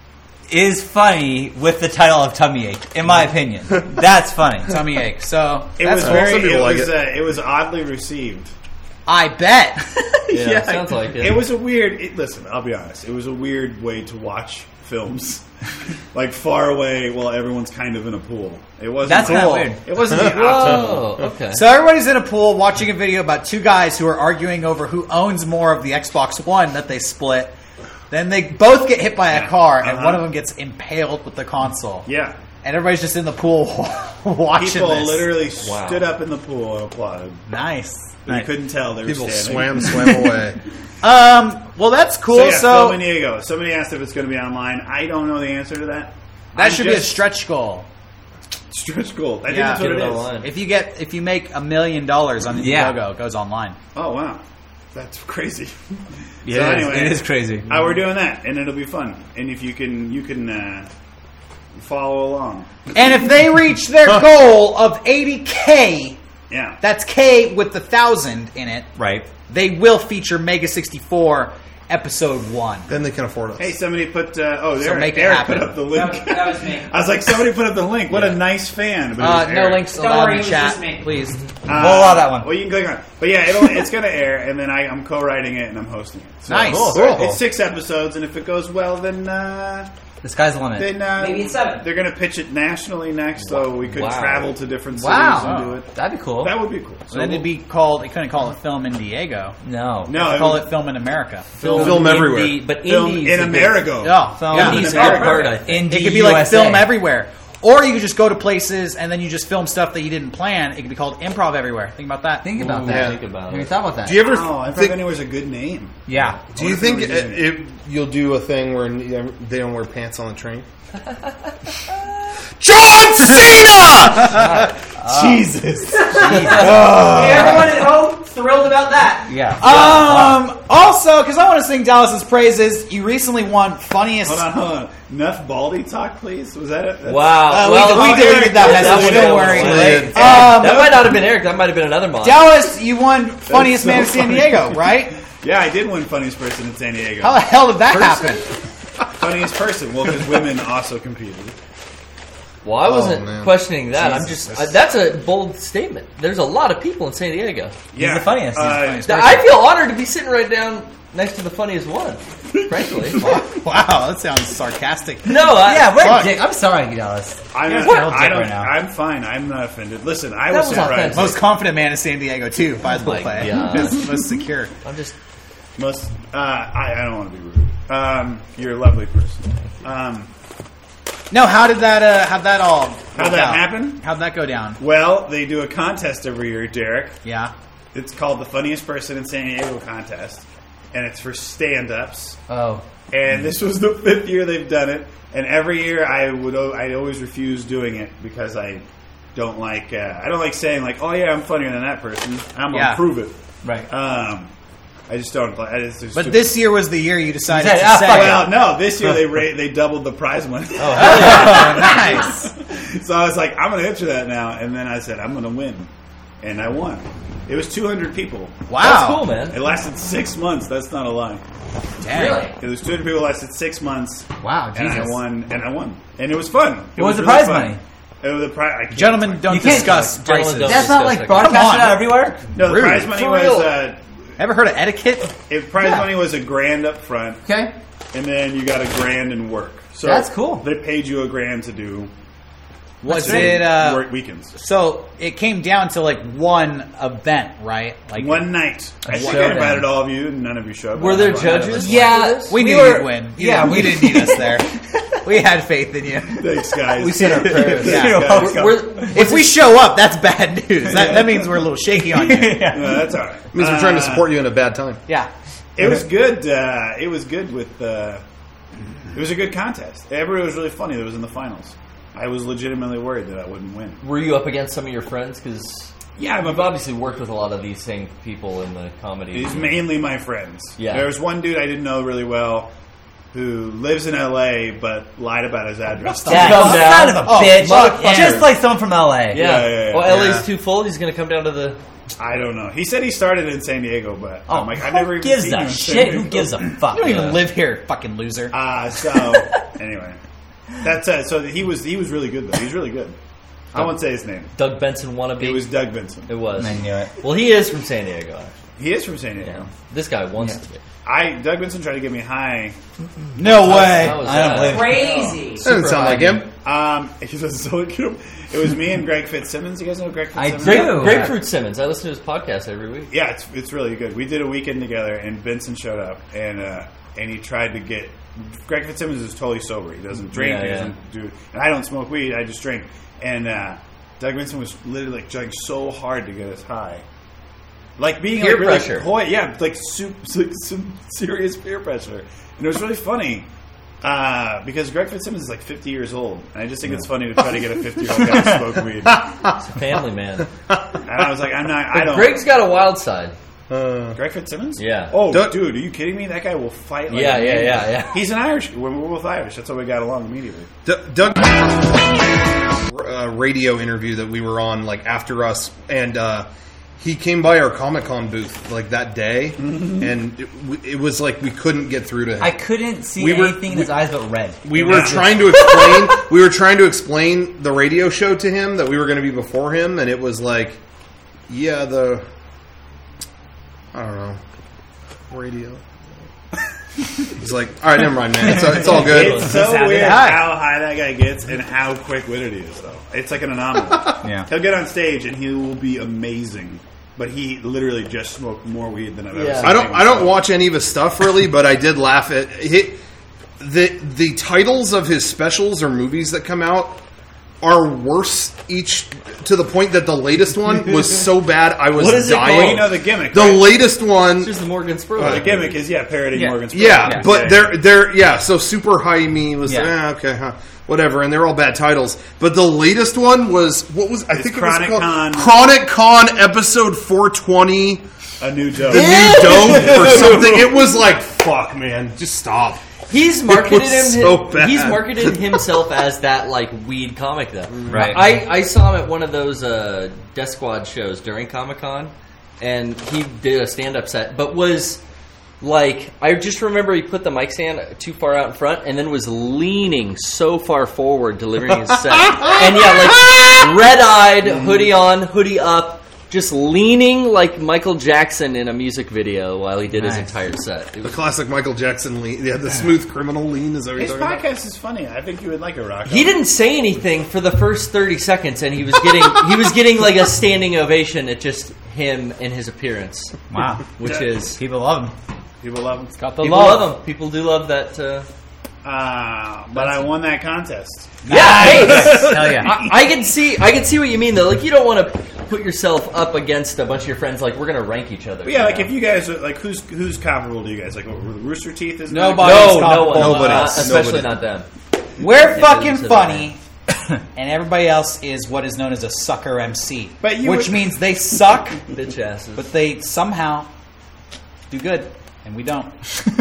is funny with the title of Tummy Ache, in my opinion. That's funny. tummy ache. So It that's was cool. very. Some people It like was. it. Uh, it was oddly received. I bet. Yeah, sounds like it. It was a weird. It, listen, I'll be honest. It was a weird way to watch films, like far away while everyone's kind of in a pool. It wasn't. That's kinda cool. weird. It wasn't the optimal. Whoa. Okay. So everybody's in a pool watching a video about two guys who are arguing over who owns more of the Xbox One that they split. Then they both get hit by a car, and Uh-huh. one of them gets impaled with the console. Yeah, And everybody's just in the pool watching people this. literally Wow. stood up in the pool and applauded. Nice. But you couldn't tell they were People standing. swam swam away. Um. Well, that's cool. So, So, yeah, Film in Diego. Somebody asked if it's going to be online. I don't know the answer to that. that I'm should be a just- stretch goal. stretch goal. I think Yeah. that's what Get it it is. online. If you get, if you make a million dollars on the Yeah. logo, it goes online. Oh wow, that's crazy. Yeah, So it is. anyway. It is crazy. Uh, we're doing that, and it'll be fun. And if you can, you can uh, follow along. And if they reach their goal of eighty K, Yeah. that's K with the thousand in it, Right. they will feature Mega sixty-four episode one. Then they can afford us. Hey, somebody put. Uh, oh, there. So make it Eric happen. put up the link. That was- that was me. I was like, somebody put up the link. What a nice fan. But it Uh, was no Eric. links Don't allowed worry, in it was chat, just me. please. Uh, We'll allow that one. Well, you can click on it. But yeah, it'll, it's going to air, and then I, I'm co-writing it and I'm hosting it. So Nice. Cool. Cool. It's six episodes, and if it goes well, then uh, The sky's the limit. then uh, Maybe it's seven. They're going to pitch it nationally next, so we could Wow. travel to different cities Wow. and do it. That'd be cool. That would be cool. So then it'd be called. It couldn't call it Film in Diego. no. no, They it call would- it Film in America. Film, Film everywhere. Indie, but film Indie's in a big- America. Yeah, Film yeah. Indie's a America. big part, I think. Indie It could be like U S A. Film everywhere. Or you could just go to places and then you just film stuff that you didn't plan. It could be called Improv Everywhere. Think about that. Think about Ooh, that. Think about Can we it. talk about that? Do you ever Oh, Improv think? Anywhere's a good name. yeah. Do you What if think we it, were doing- it, you'll do a thing where they don't wear pants on the train? John Cena! Jesus. Everyone at home thrilled about that. Yeah. Um. Also, because I want to sing Dallas's praises, you recently won funniest. Hold on, hold on. Enough baldy talk, please. Was that it? That's- Wow. Uh, well, we, we deleted that that message. would- Don't that worry. would- Right. Um, that might not have been Eric. That might have been another mod. Dallas, you won funniest so man in San funny. Diego, right? Yeah, I did win funniest person in San Diego. How the hell did that happen? Funniest person. Well, because women also competed. Well, I wasn't man. questioning that. I'm Jesus. just uh, that's a bold statement. There's a lot of people in San Diego. Yeah, the funniest. He's the Uh, funniest. Th- I feel honored to be sitting right down next to the funniest one. Frankly, Wow, that sounds sarcastic. no, I, Yeah, what Fuck. a dick. I'm sorry, Dallas. I'm You're not, a total I dick don't, right now. I'm fine. I'm not offended. Listen, I That was was surprised. authentic. Most confident man in San Diego too, by the Oh my way. God. Most, most secure. I'm just Most. Uh, I, I don't want to be rude. Um, you're a lovely person. Um, No, how did that? Uh, how'd that all? How'd work that out? happen? How'd that go down? well, they do a contest every year, Derek. Yeah. It's called the Funniest Person in San Diego contest, and it's for stand-ups. Oh. And this was the fifth year they've done it. And every year I would I always refuse doing it because I don't like uh, I don't like saying like, oh yeah, I'm funnier than that person. I'm gonna Yeah. prove it. Right. Um, I just don't. I just, it's But too- this year was the year you decided You said, to "Ah, say. fuck it." well, no, this year they ra- they doubled the prize money. Oh, nice. So I was like, I'm going to enter that now. And then I said, I'm going to win. And I won. It was two hundred people. Wow. that's cool, man. It lasted six months. That's not a lie. Dang. It was two hundred people, lasted six months. Wow, And Jesus. I won. And I won. And it was fun. It What was the really prize fun. money? It was the pri- I can't- Gentlemen, don't You can't- discuss Gentlemen prices. don't. That's not like Come broadcasted on. out everywhere? No, the Rude. prize money For was real. uh, Ever heard of etiquette? it, prize Yeah. money was a grand up front, Okay. and then you got a grand in work. So That's cool. They paid you a grand to do Was to it? Uh, work weekends. so it came down to like one event, right? Like One night. I think I showdown. invited all of you, and none of you showed up. Were there Fine. judges? Yeah. we knew were- you'd win. You yeah, didn't, we- you didn't need us there. We had faith in you. Thanks, guys. We said our prayers. Yeah. You're Guys. welcome. We're- If we show up, that's bad news. That, that means we're a little shaky on you. Yeah. No, that's all right. It means we're trying to support you in a bad time. Yeah. It was good. Uh, it was good with. Uh, it was a good contest. Everybody was really funny. That was in the finals. I was legitimately worried that I wouldn't win. Were you up against some of your friends? Because Yeah, I've but obviously worked with a lot of these same people in the comedy. he's mainly my friends. Yeah. There was one dude I didn't know really well who lives in L A but lied about his address. That Come down. son of a Oh, bitch. fuck yeah. Just like someone from L A. Yeah. Yeah, yeah, yeah. Well, L A's Yeah. too full. He's going to come down to the. I don't know. He said he started in San Diego, but Oh, I'm like, I've who never even gives seen you a in San shit? Diego. Who gives a fuck? You don't even Yeah. live here, fucking loser. Uh, so anyway, that's uh, so he was he was really good though. He's really good. I won't say his name. Doug Benson wannabe. It was Doug Benson. It was. I knew it. Well, he is from San Diego. Actually. He is from San Diego. Yeah. This guy wants to be. I Doug Benson tried to get me high. No way. That was, I don't uh, believe it. Crazy. Doesn't sound like him. Um, he was so cute. It was me and Greg Fitzsimmons. You guys know Greg I Fitzsimmons? do. Grape, Grapefruit Simmons. I listen to his podcast every week. Yeah, it's it's really good. We did a weekend together, and Benson showed up, and uh, and he tried to get. Greg Fitzsimmons is totally sober. He doesn't drink. Yeah, he yeah. doesn't do. And I don't smoke weed. I just drink. And uh, Doug Benson was literally like trying so hard to get us high, like being Peer like really pressure. coy. Yeah, like super, like some serious peer pressure, and it was really funny. Uh, because Greg Fitzsimmons is like fifty years old, and I just think it's funny to try to get a fifty-year-old guy to smoke weed. He's a family man. And I was like, I'm not. I But don't. Greg's got a wild side. Uh, Greg Fitzsimmons? Yeah. Oh, Doug- dude, are you kidding me? That guy will fight. Like Yeah, a yeah, maniac. yeah, yeah. He's an Irish. We're, we're both Irish. That's how we got along immediately. D- Doug uh, radio interview that we were on like after us, and uh, he came by our Comic Con booth like that day, and it, it was like we couldn't get through to him. I couldn't see We were- anything in his eyes but red. we were trying to explain. we were trying to explain the radio show to him that we were going to be before him, and it was like, yeah, the I don't know radio. He's like, all right, never mind, man. It's, it's all good. It's so sounded weird high. how high that guy gets and how quick-witted he is, though. It's like an anomaly. Yeah. He'll get on stage and he will be amazing, but he literally just smoked more weed than I've ever Yeah. seen. I don't. him I don't smoke. watch any of his stuff really, but I did laugh at he, the the titles of his specials or movies that come out are worse each to the point that the latest one was so bad I was What is it dying. Well, you know the gimmick. The right? latest one, It's just the Morgan Spurlock. Well, the gimmick is yeah, parodying Yeah. Morgan Spurlock. yeah, Yeah. but Yeah. they're they're yeah. So Super High Me was Yeah. eh, okay, huh, whatever, and they're all bad titles. But the latest one was what was I It's think Chronic it was Con. called Chronic Con episode four twenty, A new dope. the new dope or something. It was like fuck, man, just stop. He's marketed was him. so bad. He's marketed himself as that like weed comic though. Right. I, I saw him at one of those uh, Death Squad shows during Comic Con, and he did a stand up set, but was like I just remember he put the mic stand too far out in front, and then was leaning so far forward delivering his set, and yeah, like red eyed, hoodie on, hoodie up. Just leaning like Michael Jackson in a music video while he did Nice. his entire set. It The was classic Michael Jackson lean, yeah, the smooth criminal lean is that what His you're talking about? podcast is funny. I think you would like it, Rocco. He didn't say anything for the first thirty seconds, and he was getting he was getting like a standing ovation at just him and his appearance, Wow. which is People love him. People love him. Got the people love. love him. People do love that. Uh, Uh, but I won that contest. yeah, hey, Hell yeah. I, I can see I can see what you mean though. Like you don't want to put yourself up against a bunch of your friends. Like we're gonna rank each other. But yeah, like know? if you guys are like, who's who's comparable to you guys? Like, what, Rooster Teeth is Nobody. no, Nobody's no one, comparable. Nobody. not- especially Nobody. not them. We're Yeah, fucking so funny, and everybody else is what is known as a sucker M C. But you which would- means they suck, Bitch asses. but they somehow do good, and we don't.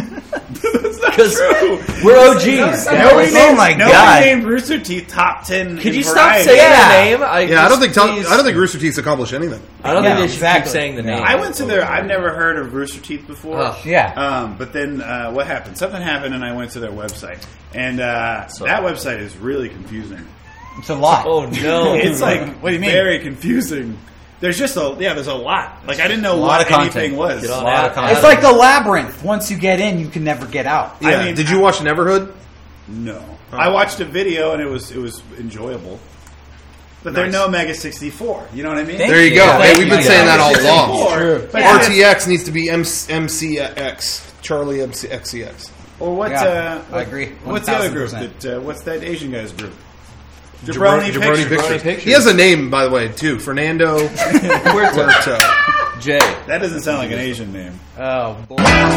Because we're O Gs. guys. Nobody Oh named, my nobody God. named Rooster Teeth top ten. Could in you stop variety. saying Yeah. the name? I Yeah, I don't think just Tom, please- I don't think Rooster Teeth's accomplished anything. I don't Yeah, think they should exactly. keep saying the No. name. I went to their. I've never heard of Rooster Teeth before. Ugh. Yeah. Um, but then uh, what happened? Something happened, and I went to their website, and uh, So- that website is really confusing. It's a lot. Oh no! It's like What do you mean? very confusing. There's just a yeah. There's a lot. Like I didn't know A lot what of content. anything was. Get on A lot of out. content. It's like the labyrinth. Once you get in, you can never get out. I Yeah. mean, Did you watch Neverhood? No, I watched a video and it was it was enjoyable. But they're Nice. no Mega sixty-four. You know what I mean? Thank There you you. go. Yeah, Hey, thank we've you. been saying that all sixty-four, along. True. but R it's- T X needs to be M C X. Charlie M C X C X. Or what? Yeah, uh, I agree. What's the other group? one thousand percent. That uh, what's that Asian guy's group? Jabroni, Jabroni, Jabroni Pictures. Pictures. Pictures. He has a name, by the way, too. Fernando Puerto. Puerto. Jay. That doesn't sound like an Asian name. Oh boy.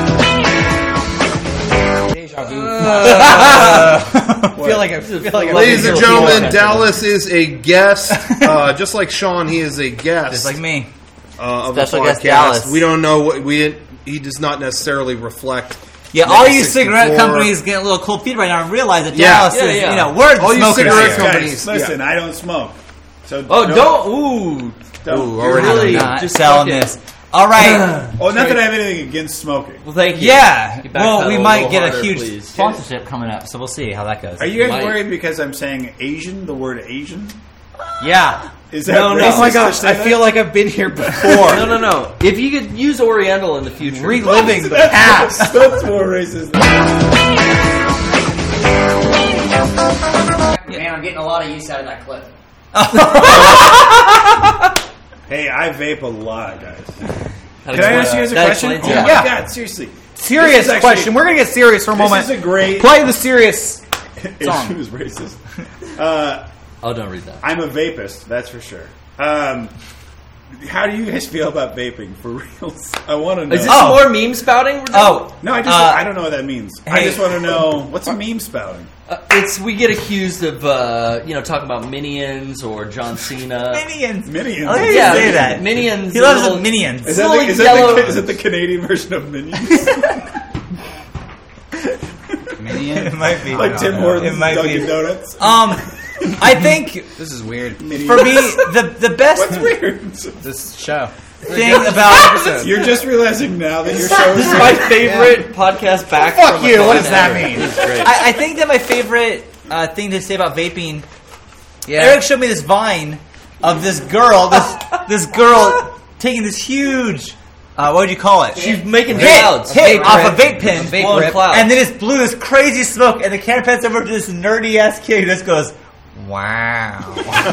Deja vu. I feel like I feel like I Ladies and Little gentlemen, people. Dallas is a guest. Uh, just like Sean, he is a guest. Just like me. uh, of the Special guest podcast. Dallas. We don't know what we. He does not necessarily reflect. Yeah, Mega all you sixty-four. cigarette companies get a little cold feet right now and realize that Yeah. Dallas Yeah, is, yeah. you know, we're the All you smokers cigarette here. companies. Guys, listen, I don't smoke. So Oh, don't. Ooh. don't. Ooh, You're already really Not just selling fucking- this. All right. Oh, not that I have anything against smoking. Well, thank you. Yeah. You Well, we backpedal a might little get a harder, huge please. sponsorship coming up, so we'll see how that goes. Are you guys Might. worried because I'm saying Asian, the word Asian? Yeah. Is that No, no. racist Oh my to gosh, say I that? feel like I've been here before. No, no, no. If you could use Oriental in the future, Reliving the That's- past. That's more racist. Man, I'm getting a lot of use out of that clip. Hey, I vape a lot, guys. How Can does I that- ask you guys a that question? explains Oh it. my Yeah. god, seriously. Serious This is actually- question. We're gonna get serious for a This moment. is a great. Play the serious. Asian is racist. Uh, Oh, don't read that. I'm a vapist, that's for sure. Um, how do you guys feel about vaping for reals? I want to know. Is this Oh. more meme spouting? we're doing? Oh. no, I just uh, I don't know what that means. I hey. just want to know what's a meme spouting. Uh, it's we get accused of uh, you know talking about Minions or John Cena. Minions. Minions. I like Yeah, you say that. Minions. He loves little- the Minions. Is that, the, Little is, that yellow- the, is that the Canadian version of Minions? It might be. like Tim Hortons It might Dunkin' be. Donuts? Um, I think This is weird. Minions. for me the the best What's weird? This show. thing about You're just realizing now that your show This is is my favorite podcast back. Fuck from a you, what con does that ever. mean? It's great. I, I think that my favorite uh, thing to say about vaping. Yeah. Eric showed me this vine of this girl, this this girl taking this huge. Uh, what would you call it? She's making hit, clouds. hit vape off rip. a vape pen, A vape blowing rip. clouds. And then just blew this crazy smoke, and the camera pans over to this nerdy ass kid who just goes, "Wow!" It's great.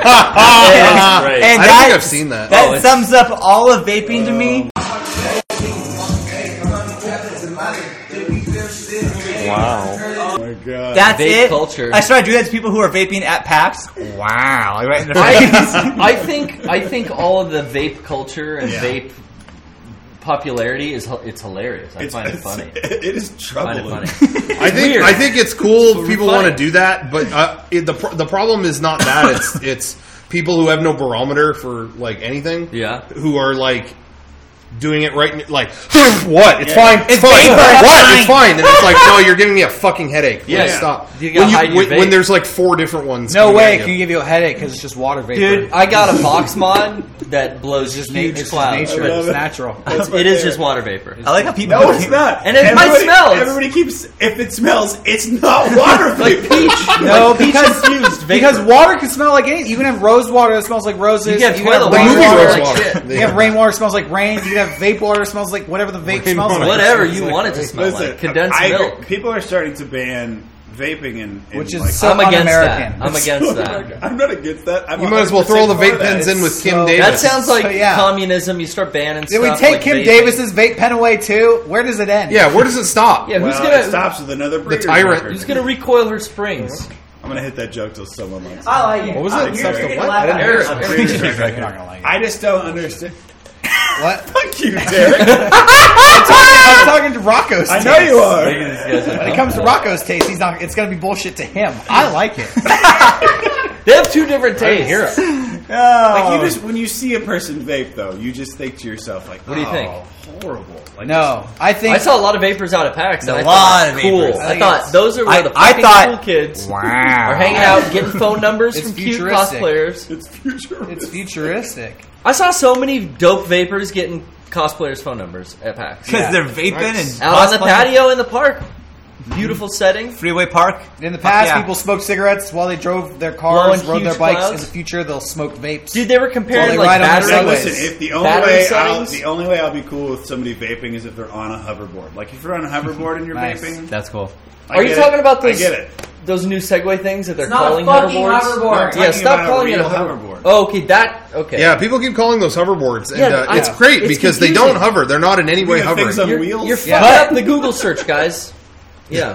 And I don't that, think I've seen that. That Oh, it's- sums up all of vaping to me. Oh my god. That's Vape it. culture. I started doing that to people who are vaping at PAX. Wow! Like right in their face. I, I think I think all of the vape culture and Yeah. vape popularity is it's hilarious. I It's- find it it's- funny. It is I find it troubling. funny. I think Weird. I think it's cool if people funny. want to do that, but uh, it, the pro- the problem is not that. It's it's people who have no barometer for like anything. Yeah. Who are like doing it right, like what? It's Yeah. fine. It's, It's fine. vapor, it's What? fine. It's fine. And it's like, no, you're giving me a fucking headache. Yeah. Yeah, stop. You gotta when, hide your when, vape. when there's like four different ones. No coming way at it can you. give you a headache because it's just water vapor. Dude, I got a box mod that blows it's just huge na- it's just clouds. nature. I love It's it. natural. That's my It is favorite. just water vapor. I like how people. No, it's not. And it might Everybody- smell. It's- Everybody keeps. If it smells, it's not water vapor. No, Like peach because infused vapor. because water can smell like anything. You can have rose water that smells like roses. You can have can have toilet The rain water movie smells water. rose like water. shit. You can have rainwater that smells like rain. You can have vape water that smells like whatever the vape Rain smells water. like. Whatever It's you like- want it to smell Listen, like. Condensed I, milk. people are starting to ban vaping in, in Which is like, so I'm against un-American. that. I'm against that. I'm not against that. I'm You might as well throw all the one hundred vape percent pens for in with that. Kim So- Davis. That sounds like So, yeah. communism. You start banning Did stuff. we take like Kim vaping. Davis's vape pen away too? Where does it end? Yeah, where does it stop? Yeah, who's Well, gonna it stops with another breeder's tyrant. record. who's gonna recoil her springs? I'm gonna hit that joke till someone likes it. I like it. What was I it? like Stops You're the gonna what? laugh at Eric, it. Eric. Breeder's You're record. not gonna like it. I just don't understand. What? Fuck you, Derek. I'm talking to Rocco's. I taste. know you are. Look at these guys. When it comes to Rocco's taste, he's not. It's gonna be bullshit to him. I like it. They have two different tastes. Like you just when you see a person vape though, you just think to yourself like, What do you oh, think? Horrible. Like, No, I think I saw a lot of vapors out at PAX. And A I lot thought of cool. vapors. I I, think thought it's- those are where I- the I fucking thought- cool kids Wow. are hanging out, getting phone numbers It's from cute futuristic. cosplayers. It's futuristic. it's futuristic. I saw so many dope vapors getting cosplayers' phone numbers at PAX. Because Yeah. they're vaping Nice. and Out on the cosplaying. patio in the park. Beautiful setting. Freeway Park. In the past, yeah. people smoked cigarettes while they drove their Blowing cars, rode their huge bikes. clouds. In the future, they'll smoke vapes. Dude, they were Well, comparing they like ride on battery. their Now, Segways. listen, if the only Battery way I'll, settings? the only way I'll be cool with somebody vaping is if they're on a hoverboard. Like if you're on a hoverboard and you're Nice. vaping, That's cool. I Are you get talking it. about I those? get it. Those new Segway things that they're It's not a calling fucking hoverboards. hoverboard. I'm Yeah, talking stop about a calling it a real hover- hoverboard. Oh, okay, that okay. Yeah, people keep calling those hoverboards, and Yeah, uh, I- it's great it's because they confusing. don't hover. They're not in any way You got things hovering. on You're, wheels? you're fucking Yeah. up the Google search, guys. Yeah.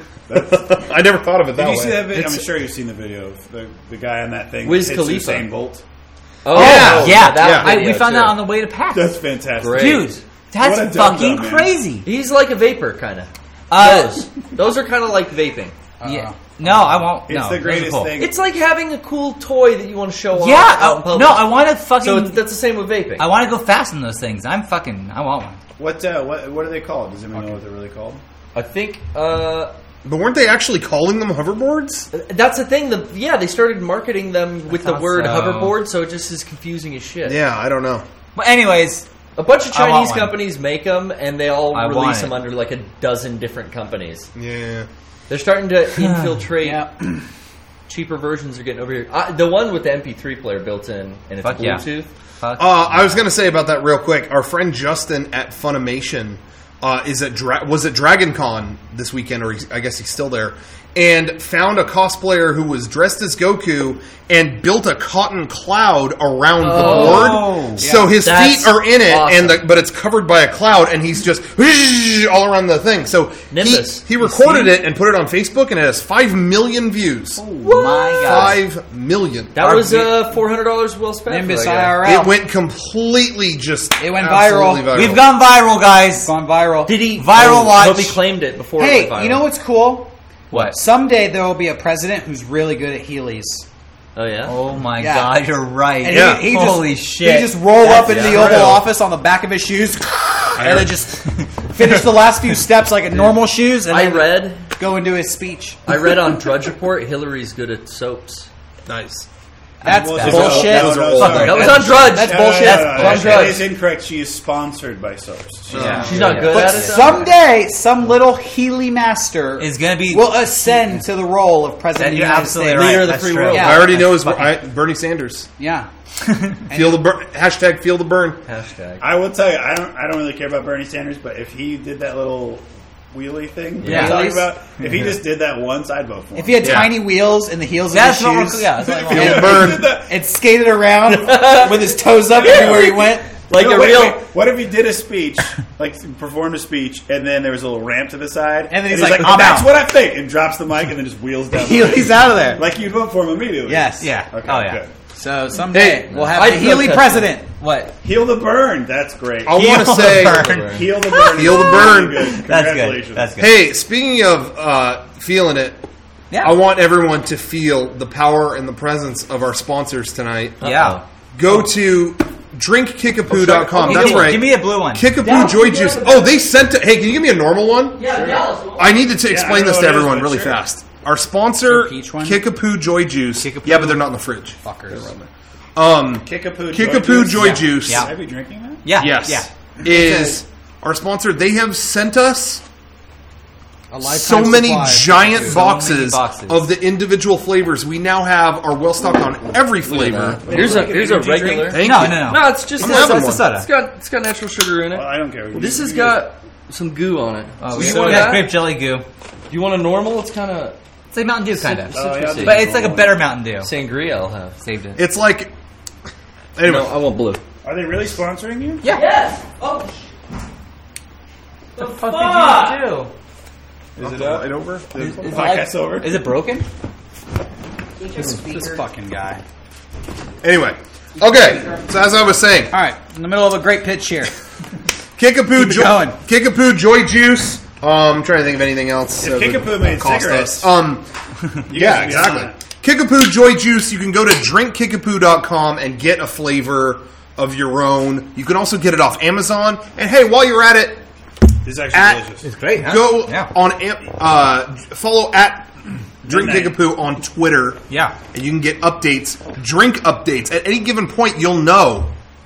I never thought of it that Did you way. see that video? It's- I'm sure you've seen the video of the, the guy on that thing. Wiz that hits Khalifa. Usain Bolt. Oh, yeah, oh, yeah. that I, video, we found too. that on the way to PAX. That's fantastic. Great. Dude, that's What a dumb fucking dumb, man. crazy. He's like a vapor, kind of. Uh, Those, those are kind of like vaping. yeah. No, I won't. It's no, the those are greatest cool. thing. It's like having a cool toy that you want to show off. Yeah, out in I, public. no, I want to fucking. So it's, that's the same with vaping. I want to go fast in those things. I'm fucking. I want one. What, uh, what what are they called? Does anyone know what they're really called? I think uh, But weren't they actually calling them hoverboards? that's the thing. The yeah, they started marketing them with the thought word so. hoverboard, so it just is confusing as shit. Yeah, I don't know. But anyways, A bunch of I want Chinese one. companies make them, and they all I want release it. them under like a dozen different companies. Yeah. They're starting to infiltrate. Yeah. Cheaper versions are getting over here. Uh, the one with the M P three player built in, and it's Fuck yeah. Bluetooth. fuck. Uh, I was going to say about that real quick. Our friend Justin at Funimation uh, is at Dra- was at Dragon Con this weekend, or he's, I guess he's still there, and found a cosplayer who was dressed as Goku and built a cotton cloud around Oh, the board. yeah. So his That's feet are in it, awesome. and the, but it's covered by a cloud, and he's just all around the thing. So Nimbus. he, he recorded it and put it on Facebook, and it has five million views. Oh my god. Five million. That was uh, four hundred dollars well spent. Nimbus for that guy. I R L. It went completely just. It went absolutely viral. We've gone viral, guys. Gone viral. Did he Viral oh, watch. Hope he claimed it before. it Hey, went viral. you know what's cool? What? Someday there will be a president who's really good at Heelys. Oh yeah. Oh my Yeah. god, you're right. And Yeah. he, he Holy just, shit. He just roll up into yeah. the Oval Real. Office on the back of his shoes, and then just finish the last few steps like a normal shoes, and I then read. go into his speech. I read on Drudge Report. Hillary's good at soaps. Nice. That's Well, bullshit. No, no, no, Fuck sorry. That was on Drudge. That's No, no, no, bullshit. no, That's no, bullshit. That is incorrect. She is sponsored by soaps. She's Yeah. She's not good But at it. though? someday, some little Healy master Is gonna be- will ascend to the role of president That- of the you're United absolutely States. right. Leader of the That's free true. world. Yeah. I already know That's is fucking- I, Bernie Sanders. Yeah. Feel the burn. Hashtag feel the burn. Hashtag. I will tell you, I don't, I don't really care about Bernie Sanders, but if he did that little wheelie thing that Yeah. you're talking Wheelies? about, if he just did that once, I'd vote for him. If he had Yeah. tiny wheels in the heels That's of what his we're, shoes, yeah, that's what I Feel want. the burn. Did that- and skated around with his toes up everywhere he went. like No, a wait, real. wait. What if he did a speech, like performed a speech, and then there was a little ramp to the side, And then he's like, "Oh, "I'm that's out." what I think," and drops the mic, and then just wheels down. He- the road. he's out of there. Like you'd vote for him immediately. Yes. Yeah. Okay. Oh, yeah. Good. So someday Hey, we'll have I'd the Healy protest president. What? Heal the burn. That's great. I want to Heal the say, burn. Heal the burn. Heal the burn. Good. That's good. Congratulations. That's good. hey, speaking of uh, feeling it, Yeah. I want everyone to feel the power and the presence of our sponsors tonight. Yeah. Go to drink kickapoo dot com. Give That's me- right. Give me a blue one. Kickapoo Joy Juice. Oh, they sent it. Hey, can you give me a normal one? Yeah, Dallas. I need to t- explain I know this what to it is, everyone but really sure. fast. Our sponsor, The peach one? Kickapoo Joy Juice. Kickapoo. Yeah, but they're not in the fridge. Fuckers. Um, Kickapoo. Kickapoo Joy Yeah. Juice. Yeah. Should I be drinking that? Yeah. Yes. Yeah. Is our sponsor. They have sent us A lifetime so many supply. giant So boxes, many boxes. of the individual flavors. We now have our well stocked on every flavor. Here's a here's a Energy drink? regular. Thank No, you. no, no. No, it's just I'm a having soda. one. soda. It's got it's got natural sugar in Well, it. I don't care. This has got some goo on it. Oh, So we you got want yeah, that? grape jelly goo. Do you want a normal? It's kind of It's like Mountain Dew, kind of. Oh, yeah, But it's like a better Mountain Dew. sangria. I'll have. Saved it. It's like. Anyway, No, I want blue. Are they really sponsoring you? Yeah. Yes. Oh. The What fuck? did you do? Is it up? right over. The Is- is podcast's over. Is it broken? This fucking guy. Anyway, okay. So as I was saying, All right, in the middle of a great pitch here. Kickapoo Keep it Joy, going. Kickapoo Joy Juice. Um, I'm trying to think of anything else. If that would Kickapoo made cost cigarettes, us. Um, you yeah, guys would be on exactly. it. Kickapoo Joy Juice. You can go to drink kickapoo dot com and get a flavor of your own. You can also get it off Amazon. And hey, while you're at it, This is actually At- delicious. It's great. Huh? go Yeah. on Am- uh, follow at Drink Midnight. Kickapoo on Twitter. Yeah. And you can get updates, drink updates. At any given point, you'll know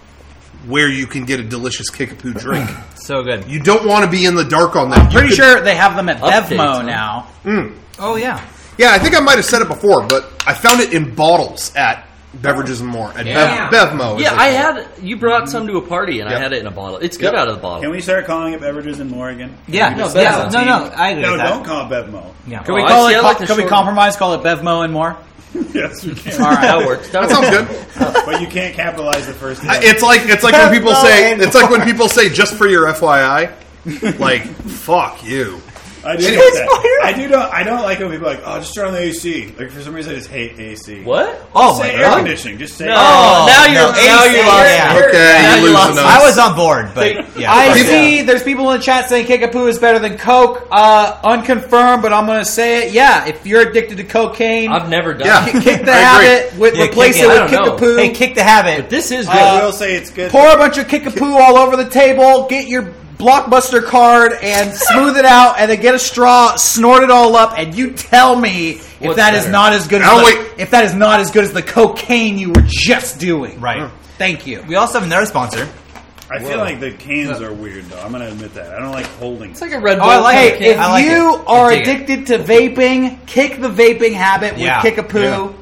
where you can get a delicious Kickapoo drink. So good. You don't want to be in the dark on that. You Pretty could- sure they have them at Updates, Bevmo huh? now. Oh yeah. Yeah, I think I might have said it before, but I found it in bottles at Beverages and More at Yeah. Bev- Bevmo. as Yeah, they I call it. had. You brought some to a party, and Yep. I had it in a bottle. It's good Yep. out of the bottle. Can we start calling it Beverages and More again? Yeah. No, yeah. Bevmo. No, no. I agree No, with that. don't call it Bevmo. Yeah. Can we Oh, call I see, it? I co- like the can we short- compromise? Call it Bevmo and more. Yes, we can. All right. That works. That, That sounds good. But you can't capitalize the first. I- F. It's like it's like when people Bevmo say and it's like when people say just for your F Y I, like fuck you. I do. It Hate is that. I do not. I don't like when people are like, oh, just turn on the A C. Like for some reason, I just hate A C. What? Oh Say my air god. conditioning. Just say. No. Oh, now you're no, now A C, you're lost. yeah. Okay, Now you you lose lost. the I nose. was on board, but yeah. I Okay. see. There's people in the chat saying Kickapoo is better than Coke. Uh, unconfirmed, but I'm going to say it. Yeah, if you're addicted to cocaine, I've never done. Yeah. it. kick the I agree. habit, with, Yeah, replace kick it it. with I don't know. Kickapoo. Hey, kick the habit. This is good. I will say it's good. Pour a bunch of Kickapoo all over the table. Get your Blockbuster card and smooth it out, and then get a straw, snort it all up, and you tell me if What's that is better? not as good as Oh, the, wait. if that is not as good as the cocaine you were just doing. Right. Thank you. We also have another sponsor. I feel like the cans are weird though. I'm gonna admit that. I don't like holding. It's like a Red Oh, Bull. I like Hey, it. if I like you it. are I dig it. addicted to vaping, kick the vaping habit with Yeah. Kickapoo.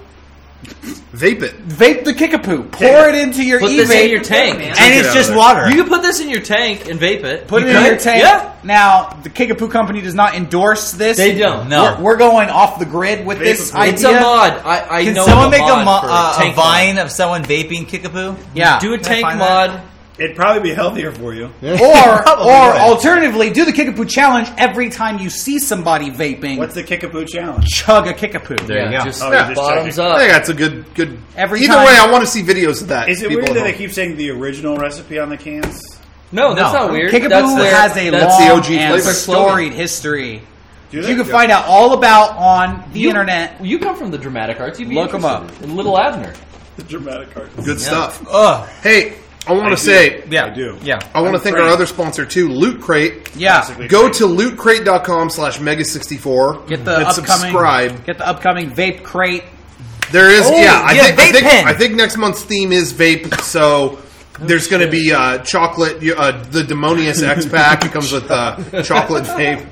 Vape it. Vape the Kickapoo. Pour it into your Put e-vape. this in your tank. Man. And Take it it's out just of there. water. You can put this in your tank and vape it. Put it You in your could. tank. Yeah. Now, the Kickapoo company does not endorse this. They don't. No. We're, we're going off the grid with this Vapapoo. idea. It's a mod. I, I Can know someone of make a, mod mo- for uh, a tank vine of someone vaping Kickapoo? Yeah. mod. Do a Can I tank find mod. that? It'd probably be healthier for you. Or, Probably or would. alternatively, do the Kickapoo challenge every time you see somebody vaping. What's the Kickapoo challenge? chug a Kickapoo. There you Yeah, go. just Oh, yeah. just bottoms checking. I up. think that's a good good. Every Either time- way, I want to see videos of that. Is it People weird at that they home. keep saying the original recipe on the cans? No, that's No. not weird. Kickapoo that's their, has a that's long the O G and flavor. storied history. Do You they? can find out all about on the You- internet. You come from the dramatic arts. You'd be Look 'em interested in Little Abner. the dramatic art. Good stuff. Ugh. Hey, I want I to do. say, Yeah. I do. Yeah. I want to I'm thank Frank. our other sponsor too, Loot Crate. Yeah. Basically. Go to loot crate dot com slash mega sixty-four. Get the and upcoming subscribe. Get the upcoming vape crate. There is, Oh, yeah. I yeah, think, I vape think, pen. I think next month's theme is vape. So there's going to be uh, chocolate. Uh, the Demonius X pack. It comes with uh, chocolate vape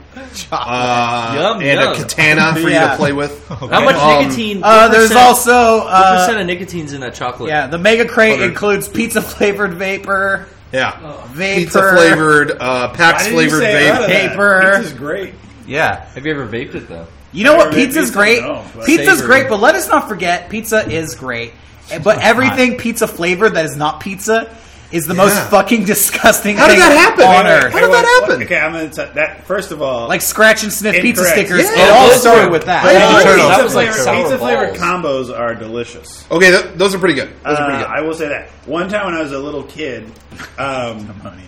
uh, Yum, and yum. a katana for you Yeah. to play with. How much Um, nicotine? Uh, what there's percent- also What uh, percent of nicotine's in that chocolate? yeah. The mega crate Butter. includes pizza flavored vapor, Yeah, vapor, pizza flavored, uh, PAX Why didn't you flavored say out of vape. that? Paper. Pizza's great. Yeah. Have you ever vaped it though? You know what? Never made Pizza's pizza, great. no, but- Pizza's Savory. great, but let us not forget, pizza is great. But everything pizza flavored that is not pizza, is the Yeah. most fucking disgusting How did thing that happen? on How earth. did that What- what- happen? Okay, I'm gonna t- that first of all, Like scratch and sniff pizza Incorrect. stickers. Yeah. It all Those started were- with that. I uh, agree. pizza, That was like flavor, sour pizza flavored balls. combos are delicious. Okay, th- those are pretty good. Those are pretty Uh, good. I will say that. One time when I was a little kid, um,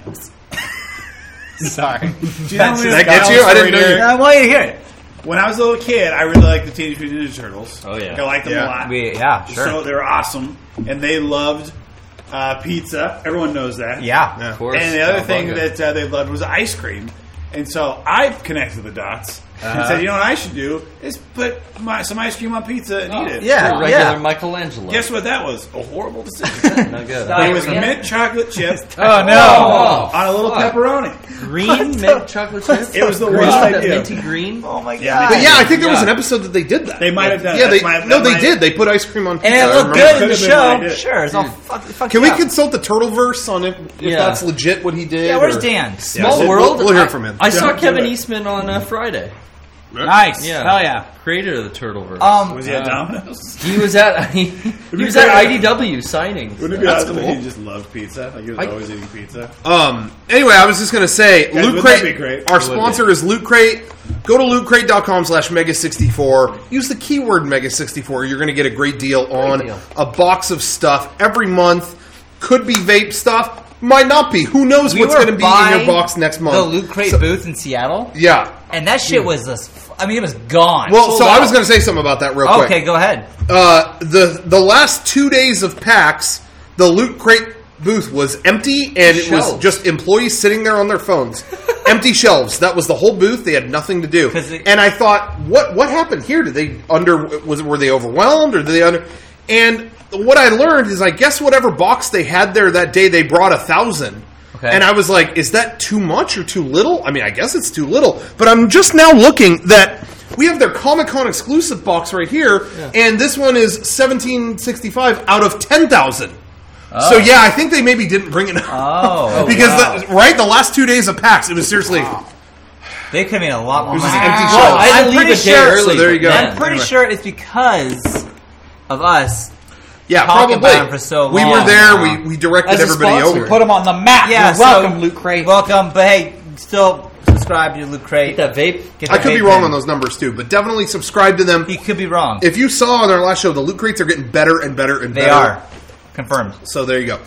Sorry. do you know Did that get you? I didn't know you- I want you to hear it. When I was a little kid, I really liked the Teenage Mutant Ninja Turtles. Oh, yeah. I liked them Yeah. a lot. We, yeah, sure. So they were awesome, and they loved uh, pizza. Everyone knows that. yeah. Yeah. Of course. And the other Oh, thing bugger. that uh, they loved was ice cream. And so I connected the dots Uh-huh. and said, you know what I should do is put my, some ice cream on pizza and eat it. Yeah. regular yeah. Michelangelo. Guess what that was? A horrible decision. Not good. It was Yeah. mint chocolate chip Oh no! Oh, on a little fuck. pepperoni. Green mint chocolate chip. It was the Green, worst that idea. minty green. Oh my Yeah, god. But yeah, I think there was Yeah. an episode that they did that. They might have done Yeah, it. they That's my- no, that they might- did. They put ice cream on pizza. And it I looked remember. good in the Could've been show. what I did. Sure, it's all fuck, fuck Can you we up. consult the Turtleverse on if, if Yeah. that's legit what he did? Yeah, where's or- Dan? Small we'll- World. we'll hear I- from him. I saw Don't do Kevin it. Eastman on uh, Friday. Nice. Yeah. Hell yeah. Creator of the Turtleverse. Um, Was he at Domino's? he was at he, he was at I D W signing. Wouldn't it be That's awesome cool. if he just loved pizza? Like he was I- always eating pizza. Um. Anyway, I was just gonna say, Guys, Loot wouldn't that Crate. be great? Our It would sponsor is Loot Crate. Go to loot crate dot com slash mega sixty-four. Use the keyword mega sixty-four. You're gonna get a great deal on deal. a box of stuff every month. Could be vape stuff. Might not be. Who knows we what's were gonna be in your by box next month? The Loot Crate So- booth in Seattle, Yeah. and that shit was just. I mean, it was gone. Well, Sold so I out. was gonna say something about that real quick. Okay, go ahead. Uh, the the last two days of PAX, the Loot Crate booth was empty, and it was Shelves. just employees sitting there on their phones, empty shelves. That was the whole booth. They had nothing to do. 'Cause it- And I thought, what what happened here? Did they under was were they overwhelmed or did they under? And what I learned is, I guess whatever box they had there that day, they brought a thousand. Okay. And I was like, is that too much or too little? I mean, I guess it's too little. But I'm just now looking that we have their Comic-Con exclusive box right here, and this one is seventeen sixty-five out of ten thousand. So yeah, I think they maybe didn't bring it up. Oh, because wow. the, right, the last two days of PAX, it was seriously They could have made a lot more It was money. just empty Well, shelves. I had to I'm leave pretty a day sure. early. So there you go. but I'm man, pretty anyway. sure it's because of us. yeah, talking probably. about it for so we long were there. now. We we directed As a everybody sponsor, over. Put them on the map. Yeah, You're so- welcome, Loot Crate. Welcome, but hey, still subscribe to Loot Crate. Get that vape. Get I the could be vape wrong in. on those numbers too, but definitely subscribe to them. He could be wrong. If you saw on our last show, the Loot Crates are getting better and better and They better. are confirmed. So there you go.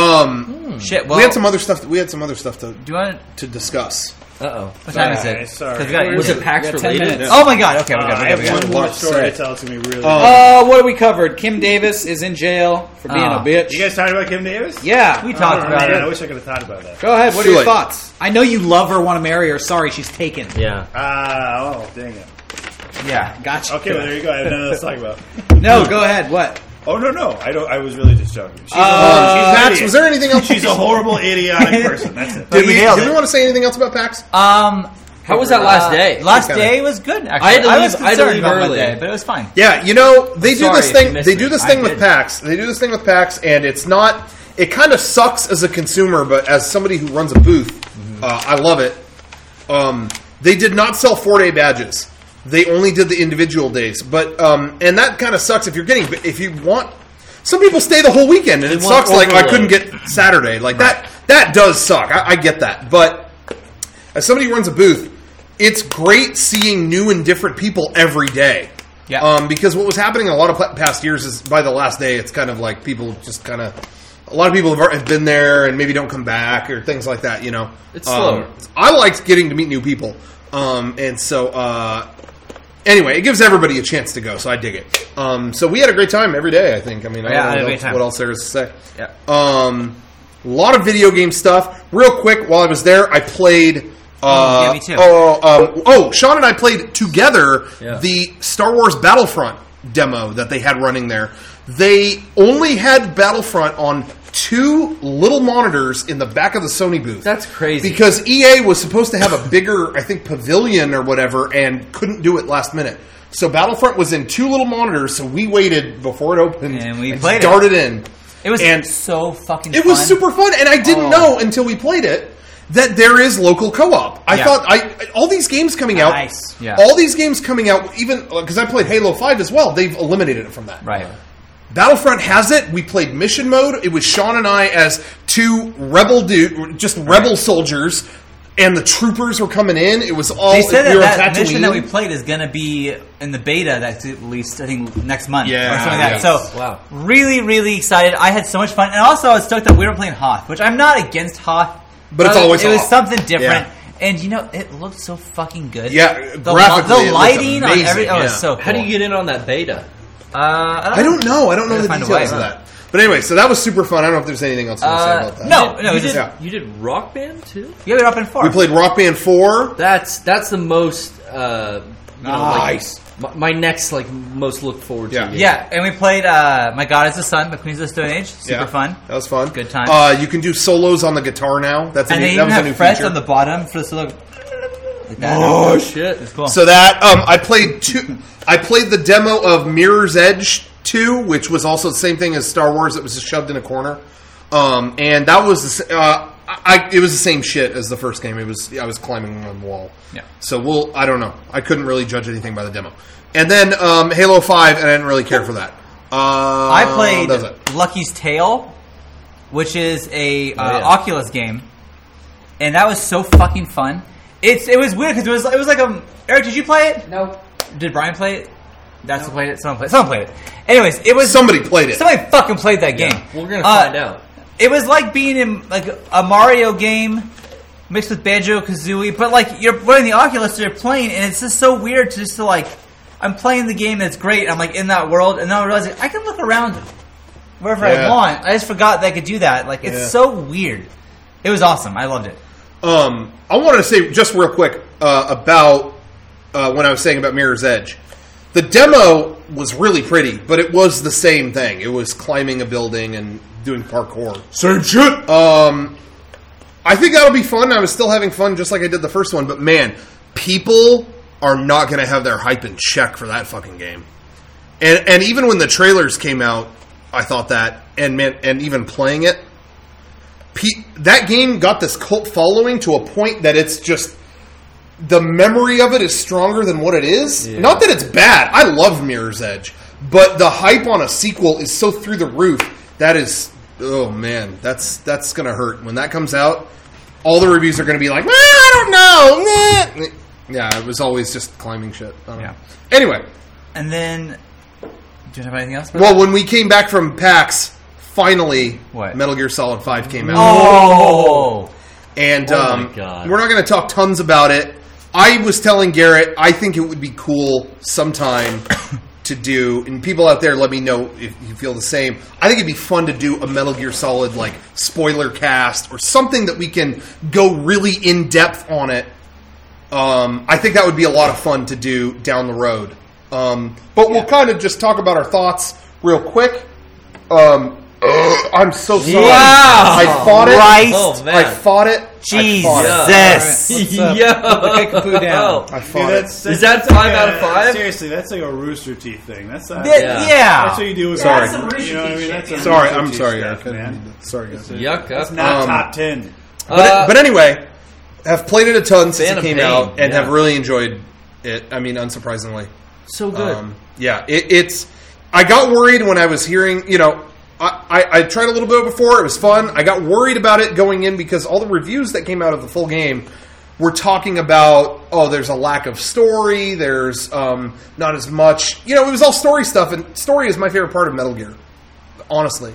Um, Shit. Well, we had some other stuff. We had some other stuff to Do you want? to discuss. Uh oh. What time is Sorry, it? sorry. 'Cause we got- Was it PAX We got ten related? minutes. Oh my god. Okay, we Uh, got. I We got. have We got. one more lot to story say. to tell. It's going to be really Uh, what have we covered? Kim Davis is in jail for being Oh. a bitch. You guys talking about Kim Davis? yeah. We talked Oh, about man, I it. wish I could have thought about that. Go ahead. What Too are your late. thoughts? I know you love her, want to marry her. Sorry, she's taken. Yeah. Ah, oh, dang it. Yeah. Gotcha. Okay, well, there you go. I have nothing else to talk about. No, go ahead. What? Oh, no, no. I don't. I was really just joking. She's, Uh, a, she's an Pax, idiot. was there anything else? She's a horrible, idiotic person. That's it. Did we, we nailed did we it. want to say anything else about PAX? Um. How was that last day? Last Kinda. day was good. Actually, I had to was leave- I had to concerned leave about my early. day, but it was fine. Yeah, you know they do sorry this if you thing. missed They me. do this I thing with did. PAX. They do this thing with PAX, and it's not. It kind of sucks as a consumer, but as somebody who runs a booth, Mm-hmm. uh, I love it. Um, they did not sell four day badges. They only did the individual days, but um, and that kind of sucks if you're getting if you want. Some people stay the whole weekend, and it want sucks. Like I overload. couldn't get Saturday. Like that. That does suck. I, I get that, but as somebody who runs a booth, it's great seeing new and different people every day. Yeah. Um, because what was happening in a lot of pa- past years is by the last day, it's kind of like people just kind of. A lot of people have, have been there and maybe don't come back or things like that. You know, It's Um, slower. I liked getting to meet new people, um, and so uh, anyway, it gives everybody a chance to go. So I dig it. Um, so we had a great time every day. I think. I mean, I Yeah, don't I had know a what great else, time. what else there is to say. Yeah. Um, a lot of video game stuff. Real quick, while I was there, I played. Uh, Oh, yeah, me too. Oh, um, oh, Sean and I played together Yeah. the Star Wars Battlefront demo that they had running there. They only had Battlefront on two little monitors in the back of the Sony booth. That's crazy. Because E A was supposed to have a bigger, I think, pavilion or whatever, and couldn't do it last minute. So Battlefront was in two little monitors, so we waited before it opened And we played it. darted in. It was And so fucking. It fun. was super fun, and I didn't Oh. know until we played it that there is local co-op. I Yeah. thought I all these games coming out, Nice. Yeah. all these games coming out, even because I played Halo five as well. They've eliminated it from that. Right. Battlefront has it. We played mission mode. It was Sean and I as two two rebel dude, just rebel soldiers, and the troopers were coming in. It was all They said we were that on that mission Tatooine. that we played is going to be in the beta that's at least, I think, next month. Yeah, or something like that. yes. So, Wow. really, really excited. I had so much fun. And also, I was stoked that we were playing Hoth, which I'm not against Hoth. But it's always It was Hoth. something different. Yeah. And, you know, it looked so fucking good. Yeah, The, graphically, the it looked lighting on amazing, every... Oh, yeah. it's so cool. How do you get in on that beta? Uh, I I don't know. I don't know Gotta the find a details way. of that. But anyway, so that was super fun. I don't know if there's anything else you want to say Uh, about that. no, no, you it's did, just... Yeah. you did Rock Band too? Yeah, we were up in four. We played Rock Band four. That's that's the most. Uh, you know, like, Nice. my, my next like most look forward to. Yeah. game. Yeah, and we played uh, My God is the Sun by Queens of the Stone Age. Super Yeah, fun. That was fun. Good time. Uh, you can do solos on the guitar now. That's a And new, they that even was a have new frets feature. on the bottom for the solo. Like that. Oh shit! It's cool. So that um, I played two. I played the demo of Mirror's Edge two, which was also the same thing as Star Wars. It was just shoved in a corner, um, and that was the, s- uh, I. It was the same shit as the first game. It was I was climbing on the wall. Yeah. So we'll. I don't know. I couldn't really judge anything by the demo. And then um, Halo five, and I didn't really care for that. Uh, I played that was it. Lucky's Tale, which is a uh, Oh, yeah. Oculus game, and that was so fucking fun. It's it was weird because it was it was like a Eric. Did you play it? Nope. Did Brian play it? That's who played it. Someone played. Someone played it. Anyways, it was Somebody played it. Somebody fucking played that game. We're gonna Uh, find out. It was like being in like a Mario game mixed with Banjo Kazooie, but like you're wearing the Oculus, so you're playing, and it's just so weird to just to like I'm playing the game that's great. And I'm like in that world, and then I realize I can look around wherever Yeah. I want. I just forgot that I could do that. Like it's Yeah. so weird. It was awesome. I loved it. Um, I wanted to say just real quick uh, about uh, when I was saying about Mirror's Edge. The demo was really pretty, but it was the same thing. It was climbing a building and doing parkour. Same shit. Um, I think that'll be fun. I was still having fun just like I did the first one, but man, people are not going to have their hype in check for that fucking game. And and even when the trailers came out, I thought that, and man, and even playing it, Pe- that game got this cult following to a point that it's just the memory of it is stronger than what it is. Yeah. Not that it's bad. I love Mirror's Edge, but the hype on a sequel is so through the roof. That is, oh man, that's that's gonna hurt when that comes out. All the reviews are gonna be like, "Well, I don't know." Nah." Yeah, it was always just climbing shit. I don't Yeah. know. Anyway, And then, do you have anything else? well, when we came back from PAX, finally, What? Metal Gear Solid five came out. Oh, And Oh my um, God. we're not going to talk tons about it. I was telling Garrett, I think it would be cool sometime to do, and people out there let me know if you feel the same. I think it'd be fun to do a Metal Gear Solid like spoiler cast or something that we can go really in depth on it. Um, I think that would be a lot of fun to do down the road. Um, but we'll kind of just talk about our thoughts real quick. Um, I'm so sorry. Wow. I fought it. Christ. Oh, man. I fought it. I fought it. Jesus. Yo, Put the kapoo down. I Dude, fought that's, it. that's Is that that's five like out a- of five? Seriously, that's like a Rooster Teeth thing. That's not, Th- Yeah. yeah. That's what you do with Sorry. Rooster That's some Teeth. You know what I mean? Rooster That's Teeth a Sorry, Rooster I'm Teeth sorry. stuff, I man. couldn't- Sorry, guys. Yuck. That's not Um, top ten. But, Uh, but anyway, have played it a ton since Fan it of came pain, out, and yeah. have really enjoyed it. I mean, unsurprisingly. so good. Um, yeah, it, it's. I got worried when I was hearing. You know, I, I, I tried a little bit before. It was fun. I got worried about it going in because all the reviews that came out of the full game were talking about, oh, there's a lack of story. There's um, not as much. You know, it was all story stuff, and story is my favorite part of Metal Gear. Honestly.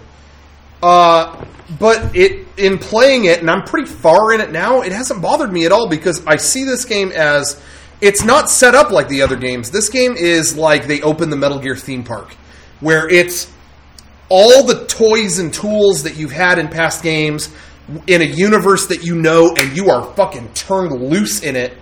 Uh, but it in playing it, and I'm pretty far in it now, it hasn't bothered me at all because I see this game as it's not set up like the other games. This game is like they open the Metal Gear theme park, where it's all the toys and tools that you've had in past games in a universe that you know, and you are fucking turned loose in it.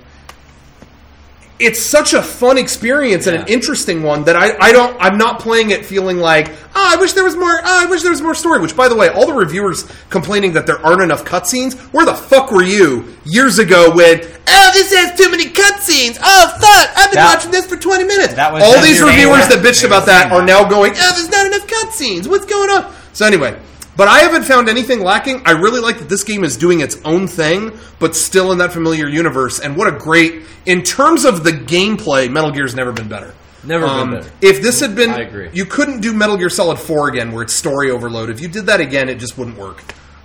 It's such a fun experience and an Yeah. interesting one that I, I don't I'm not playing it feeling like, oh, I wish there was more oh, I wish there was more story. Which, by the way, all the reviewers complaining that there aren't enough cutscenes. Where the fuck were you years ago when oh this has too many cutscenes? Oh fuck, I've been That- watching this for twenty minutes. that was all that's these your reviewers favorite. that bitched They about were that saying are that. now going, oh, there's not enough cutscenes. What's going on? So anyway. But I haven't found anything lacking. I really like that this game is doing its own thing, but still in that familiar universe. And what a great... In terms of the gameplay, Metal Gear's never been better. Never been Um, better. If this had been... I agree. You couldn't do Metal Gear Solid four again, where it's story overload. If you did that again, it just wouldn't work.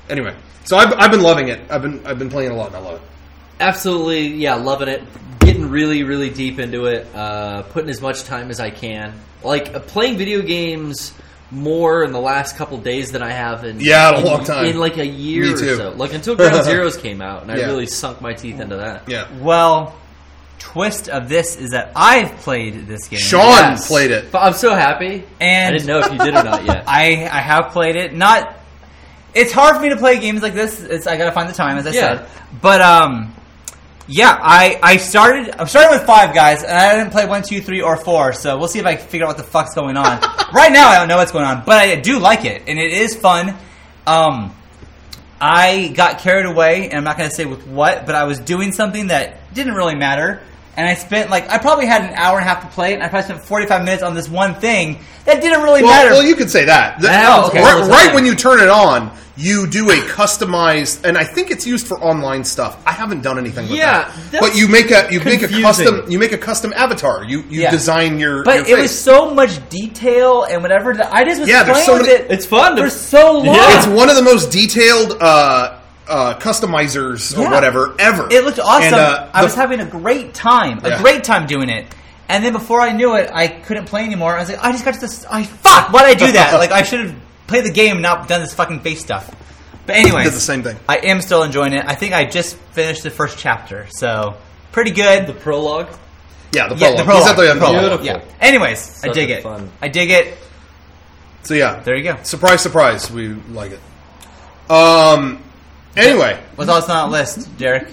anyway, so I've, I've been loving it. I've been I've been playing a lot, and I love it. Absolutely, yeah, loving it. Getting really, really deep into it. Uh, putting as much time as I can. Like uh, playing video games more in the last couple days than I have in Yeah, a in, long time. in like a year Me or too. so. Like until Ground Zeroes came out, and I Yeah. really sunk my teeth into that. Yeah, Well, twist of this is that I've played this game. Sean Yes. played it. But I'm so happy. And I didn't know if you did or not yet. I I have played it. Not. It's hard for me to play games like this. It's I gotta find the time, as I Yeah. said. But um, yeah, I I started. I'm starting with five guys, and I didn't play one, two, three, or four. So we'll see if I can figure out what the fuck's going on. Right now, I don't know what's going on, but I do like it, and it is fun. Um, I got carried away, and I'm not going to say with what, but I was doing something that didn't really matter. And I spent, like, I probably had an hour and a half to play it, and I probably spent forty-five minutes on this one thing that didn't really Well, matter. well, you could say that. The- Oh, okay. right, All the right time. when you turn it on, you do a customized, and I think it's used for online stuff. I haven't done anything with Yeah, that, that's but you make a you make a confusing. custom you make a custom avatar. You you Yeah. design your. But your it was face. so much detail and whatever that I just was Yeah, there's playing so with many- it It's fun to- for so long. Yeah. It's one of the most detailed uh, uh, customizers or Yeah. whatever ever. It looked awesome. And, uh, I the- was having a great time, a Yeah. great time doing it. And then before I knew it, I couldn't play anymore. I was like, I just got to this. I fuck. Why did I do that? Like I should have played the game and not done this fucking face stuff. But anyways, did the same thing. I am still enjoying it. I think I just finished the first chapter, so pretty good. The prologue. Yeah, the yeah, prologue. the prologue. He's at the the end. prologue. Beautiful. Yeah. Anyways, I Such dig a it. fun. I dig it. So yeah, There you go. surprise, surprise. We like it. Um. Anyway, What's else on that list, Derek?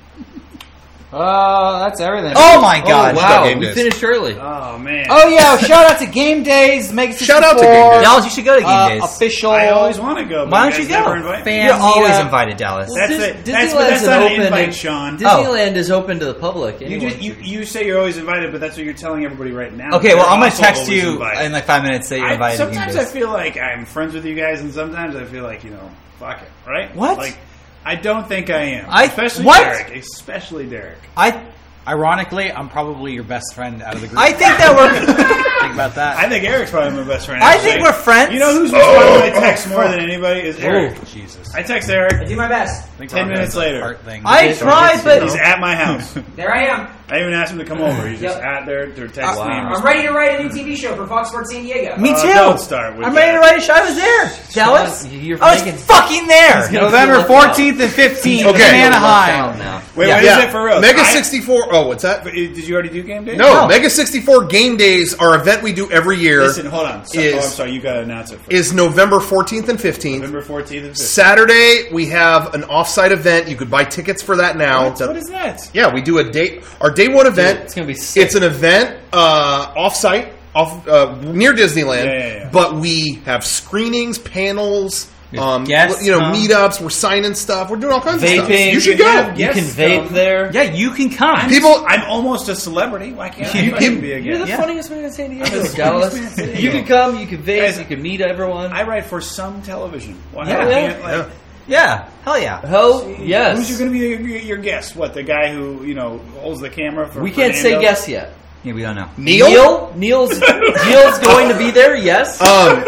Uh, that's everything. Oh my god! Oh, wow, Game we Days. finished early. Oh man. Oh yeah! Shout out to Game Days. Mega Shout out to Game Days. Dallas, you should go to Game uh, Days. Official. I always want to go. But Why you don't you guys never go? invite me. Fan- You're always meetup. invited, Dallas. That's Dis- it. That's, Disneyland's but that's not an an open- invite, Sean. Disneyland is open to the public. You, Anyone just, you can- you say you're always invited, but that's what you're telling everybody right now. Okay, well, You're I'm going to also text always you invited. in like five minutes that you're I, invited to Game sometimes I Days. feel like I'm friends with you guys, and sometimes I feel like, you know, fuck it, right? What? Like, I don't think I am. I- especially what? Derek. Especially Derek. I Ironically, I'm probably your best friend out of the group. I think that we're think about that. I think Eric's probably my best friend. I actually. think we're friends. You know who's responding to my text more than anybody is Eric. Oh, Jesus. I text I Eric. do my best. I think ten Rob minutes has a later. heart thing. I tried, but He's at my house. There I am. I even asked him to come over. He's just Yep. out there to text Uh, me. wow. I'm ready to write a new T V show for Fox Sports San Diego. me Uh, too. don't start with I'm that. ready to write a show. I was there, Dallas. you're I was making- fucking there. gonna November feel left out. fourteenth and fifteenth Okay. in Feel left Anaheim. out now. Wait, Yeah. what is yeah, it for real? Mega I- sixty-four. Oh, what's that? But, uh, Did you already do game day? No, No. Mega sixty-four Game Days, our event we do every year, Listen, hold on. So, Is- oh, I'm sorry. You got to announce it first. is November fourteenth and fifteenth. November fourteenth and fifteenth. Saturday, we have an off-site event. You could buy tickets for that now. What? What is that? Yeah, we do a day. Our day one event. It's gonna be sick. It's an event uh, off-site, off uh, near Disneyland. Yeah, yeah, yeah. But we have screenings, panels, um, guests you know, come. meetups. We're signing stuff. We're doing all kinds of stuff. Vaping. You should You go. have You can Yes, vape um, there. Yeah, you can come. People, I'm almost a celebrity. Why can't I You- fucking you- be a You're the guest? Yeah. funniest man in San Diego, I'm the funniest Dallas. man in San You Diego. can come, you can vape, Guys, you can meet everyone. I write for some television. Why Yeah. I can't, like, Yeah. Yeah, hell yeah. Hell, yes. Who's going to be your, your, your guest? What, the guy who, you know, holds the camera for we can't say Fernando? yes yet. Yeah, we don't know. Neil. Neil? Neil's, Neil's going to be there, yes. Um,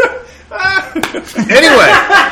anyway,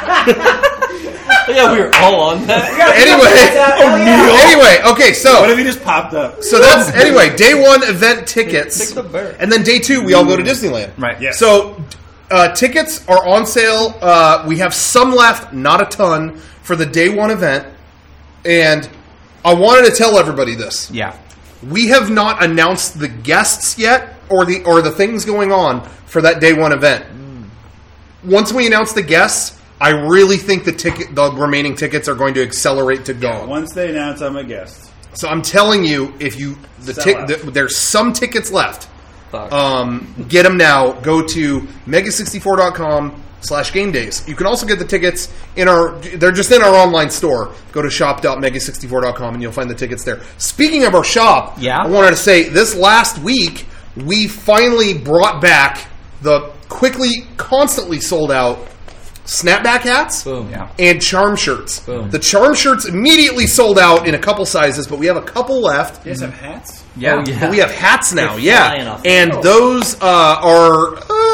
Yeah, we were all on that. anyway, anyway. Okay, so What if he just popped up? So that's anyway. Day one event tickets, Pick the bird. and then day two we all go to Disneyland. Right. Yes. So uh, tickets are on sale. Uh, we have some left, not a ton, for the day one event. And I wanted to tell everybody this: Yeah. we have not announced the guests yet, or the or the things going on for that day one event. Once we announce the guests, I really think the ticket, the remaining tickets, are going to accelerate to go. Once they announce I'm a guest. So I'm telling you, if you the, Sell tic, out. the there's some tickets left. Fuck. Um, get them now. Go to mega sixty-four dot com slash game days. You can also get the tickets in our. They're just in our online store. Go to shop dot mega sixty-four dot com and you'll find the tickets there. Speaking of our shop, Yeah? I wanted to say this last week we finally brought back the quickly, constantly sold out snapback hats. Boom. Yeah. And charm shirts. Boom. The charm shirts immediately sold out in a couple sizes, but we have a couple left. You guys have hats? Yeah. Oh, yeah. We have hats now, They're yeah, flying off. and Oh. those uh, are uh,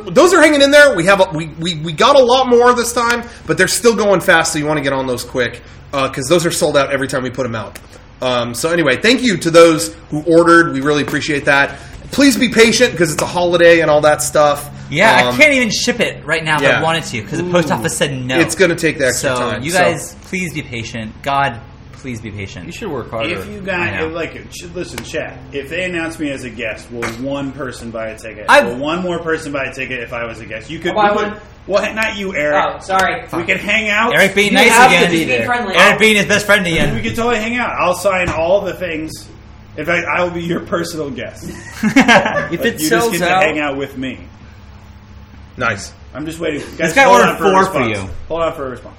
those are hanging in there. We have a, we, we we got a lot more this time, but they're still going fast. So you want to get on those quick because uh, those are sold out every time we put them out. Um, so anyway, thank you to those who ordered. We really appreciate that. Please be patient because it's a holiday and all that stuff. Yeah, um, I can't even ship it right now if yeah. I wanted to because the post office said no. It's going to take the extra so time. you so. guys, please be patient. God, please be patient. You should work harder. If you I got know. if, like, sh- listen, chat. If they announce me as a guest, will one person buy a ticket? I've- Will one more person buy a ticket if I was a guest? You could. I'll buy we could- one. Well, not you, Eric. Oh, sorry. We could hang out. Eric being You nice have to again. be Be there. friendly. Eric being his best friend We again. could totally hang out. I'll sign all the things. In fact, I will be your personal guest. If Like, it you just sells get to out, hang out with me. Nice. I'm just waiting. Guys, This guy hold ordered on for a four for response. you. Hold on for a response.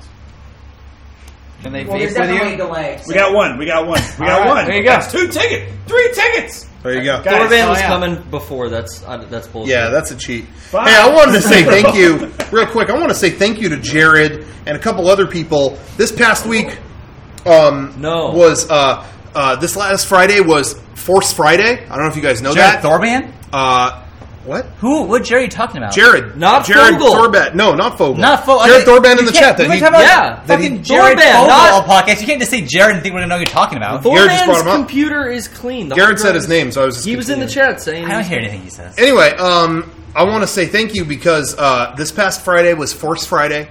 Can they Well, there's vape with definitely a you? delay. We got one. We got one. We got All right, one. there you go. That's two tickets. Three tickets. There you go. Guys, Thorban oh, was yeah. coming before. That's uh, that's bullshit. Yeah, that's a cheat. Fine. Hey, I wanted to say thank you real quick. I want to say thank you to Jared and a couple other people. This past week um, No. was uh, uh, this last Friday was Force Friday. I don't know if you guys know Jared that. Thorban? Uh, what? Who? What Jerry are you talking about? Jared, Not Jared Fogel. Thorban. No, not Fogel. Not Fo- Jared okay, Thorban in you the can't- chat. That we he, were talking about yeah, that he- fucking Jared Thorban, Fogle not- all podcast. You can't just say Jared and think we're gonna know who you're talking about. Jared just brought Thorman's him up. computer is clean. The Jared hard said his drive is- name, so I was just He was in the continuing. chat saying. I don't hear anything he says. Anyway, um, I want to say thank you because uh, this past Friday was Force Friday.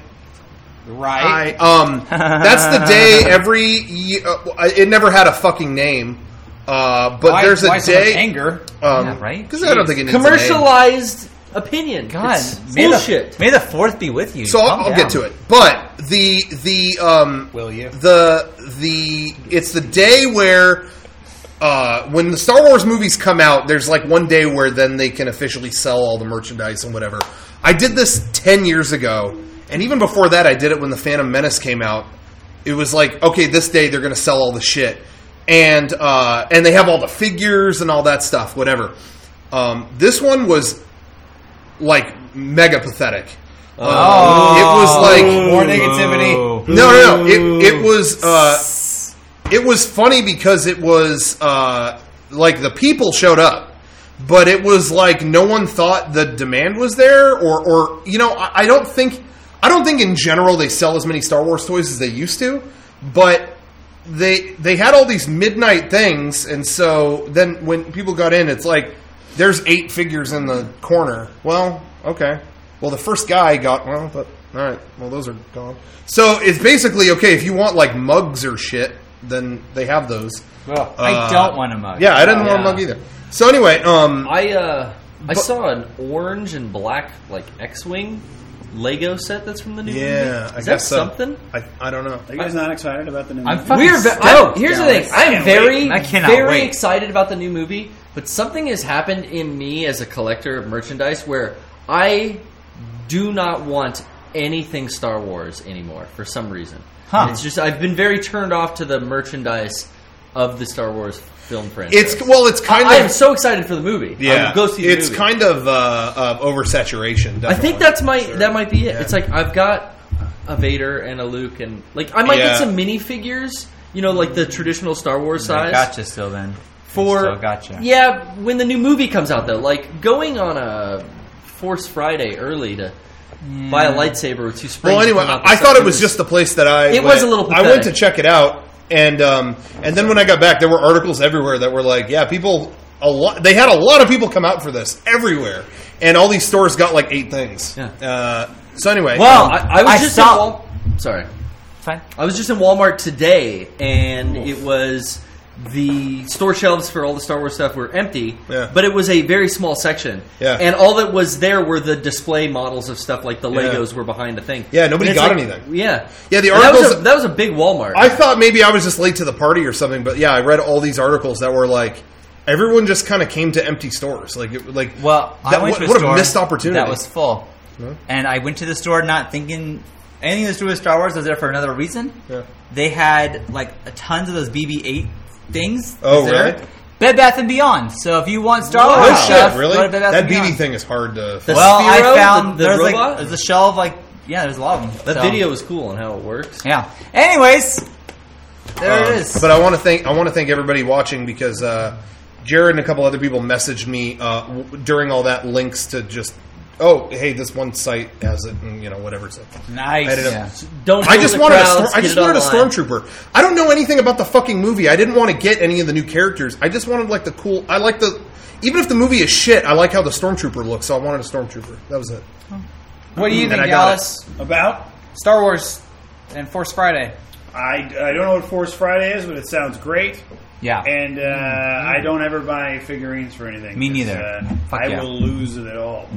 Right. I, um, that's the day every year. Uh, it never had a fucking name, uh, but why, there's a why so much day. anger? Um, Yeah, right? Because I don't think it needs a name. commercialized opinion. God, It's may bullshit. the, may the fourth be with you. So I'll, Calm I'll down. get to it. But the the um, Will you? the the it's the day where uh, when the Star Wars movies come out, there's like one day where then they can officially sell all the merchandise and whatever. I did this ten years ago, and even before that, I did it when the Phantom Menace came out. It was like, okay, this day they're going to sell all the shit, and uh, and they have all the figures and all that stuff, whatever. Um, this one was like mega pathetic. Um, Oh. it was like More negativity. no, no, no. It it was uh, it was funny because it was uh, like the people showed up, but it was like no one thought the demand was there, or or you know, I, I don't think I don't think in general they sell as many Star Wars toys as they used to, but they they had all these midnight things, and so then when people got in, it's like there's eight figures in the corner. Well, okay. Well, the first guy got well, but all right. Well, those are gone. So it's basically okay if you want like mugs or shit, then they have those. Well, I Uh, don't want a mug. Yeah, I didn't want a Yeah. mug either. So anyway, um, I uh, I But- saw an orange and black like X-wing Lego set that's from the new movie. yeah, I Is guess that so. something? I I don't know. Are you guys not excited about the new I'm movie? fucking We're ve- stoked. I'm- here's the Dallas. thing. I'm Can't very, wait. I cannot very wait. excited about the new movie, but something has happened in me as a collector of merchandise where I do not want anything Star Wars anymore for some reason. Huh. It's just I've been very turned off to the merchandise of the Star Wars film franchise. It's well, it's kind I, I of am so excited for the movie. I yeah. will go see the it's movie. kind of uh, uh, oversaturation. I think definitely. that's my Sure. that might be it. Yeah. It's like I've got a Vader and a Luke, and like I might Yeah. get some minifigures, you know, like the traditional Star Wars I size. gotcha still then. For Still gotcha. yeah, when the new movie comes out though, like going on a Force Friday early to buy a lightsaber with two springs. Well, anyway, and come out the I thought side, it was just the place that I. It went- was a little I went to pathetic. check it out, and um, and then when I got back, there were articles everywhere that were like, "Yeah, people a lot." They had a lot of people come out for this everywhere, and all these stores got like eight things. Yeah. Uh, so anyway, Well, um, I, I was I just saw- in Wal- sorry. Fine. I was just in Walmart today, and it was the store shelves for all the Star Wars stuff were empty, Yeah. but it was a very small section. Yeah. And all that was there were the display models of stuff, like the Yeah. Legos were behind the thing. Yeah, nobody And it's got like- anything. Yeah. Yeah, the And that was, articles- a, that was a big Walmart. I thought maybe I was just late to the party or something, but yeah, I read all these articles that were like, everyone just kind of came to empty stores. Like, it, like, Well, I that- went what, to a what store a missed opportunity. that was full, and I went to the store not thinking anything to do with Star Wars. I was there for another reason. Yeah. They had like a tons of those B B eight things. Oh, Was there. really? Bed Bath and Beyond. So if you want Star Wow. Wars No stuff, shit, really? go to Bed Bath That and B B Beyond. thing is hard to. The Well, Sphero, I found the- the there's robot? like there's a shelf like yeah, there's a lot of them. that So, video was cool on how it works. Yeah. Anyways, there Um, it is. But I want to thank I want to thank everybody watching because uh, Jared and a couple other people messaged me uh, w- during all that links to just oh, hey, this one site has it, and you know whatever. So Nice. I ended up- Yeah. Don't. I deal just with wanted a crowds, storm, I get just it wanted a online. stormtrooper. I don't know anything about the fucking movie. I didn't want to get any of the new characters. I just wanted like the cool. I like the even if the movie is shit. I like how the stormtrooper looks. So I wanted a stormtrooper. That was it. What do you And think, I got Dallas? About? Star Wars and Force Friday. I, I don't know what Force Friday is, but it sounds great. Yeah. And uh, I don't ever buy figurines for anything. Me 'cause, neither. Uh, Fuck I yeah. will lose it all.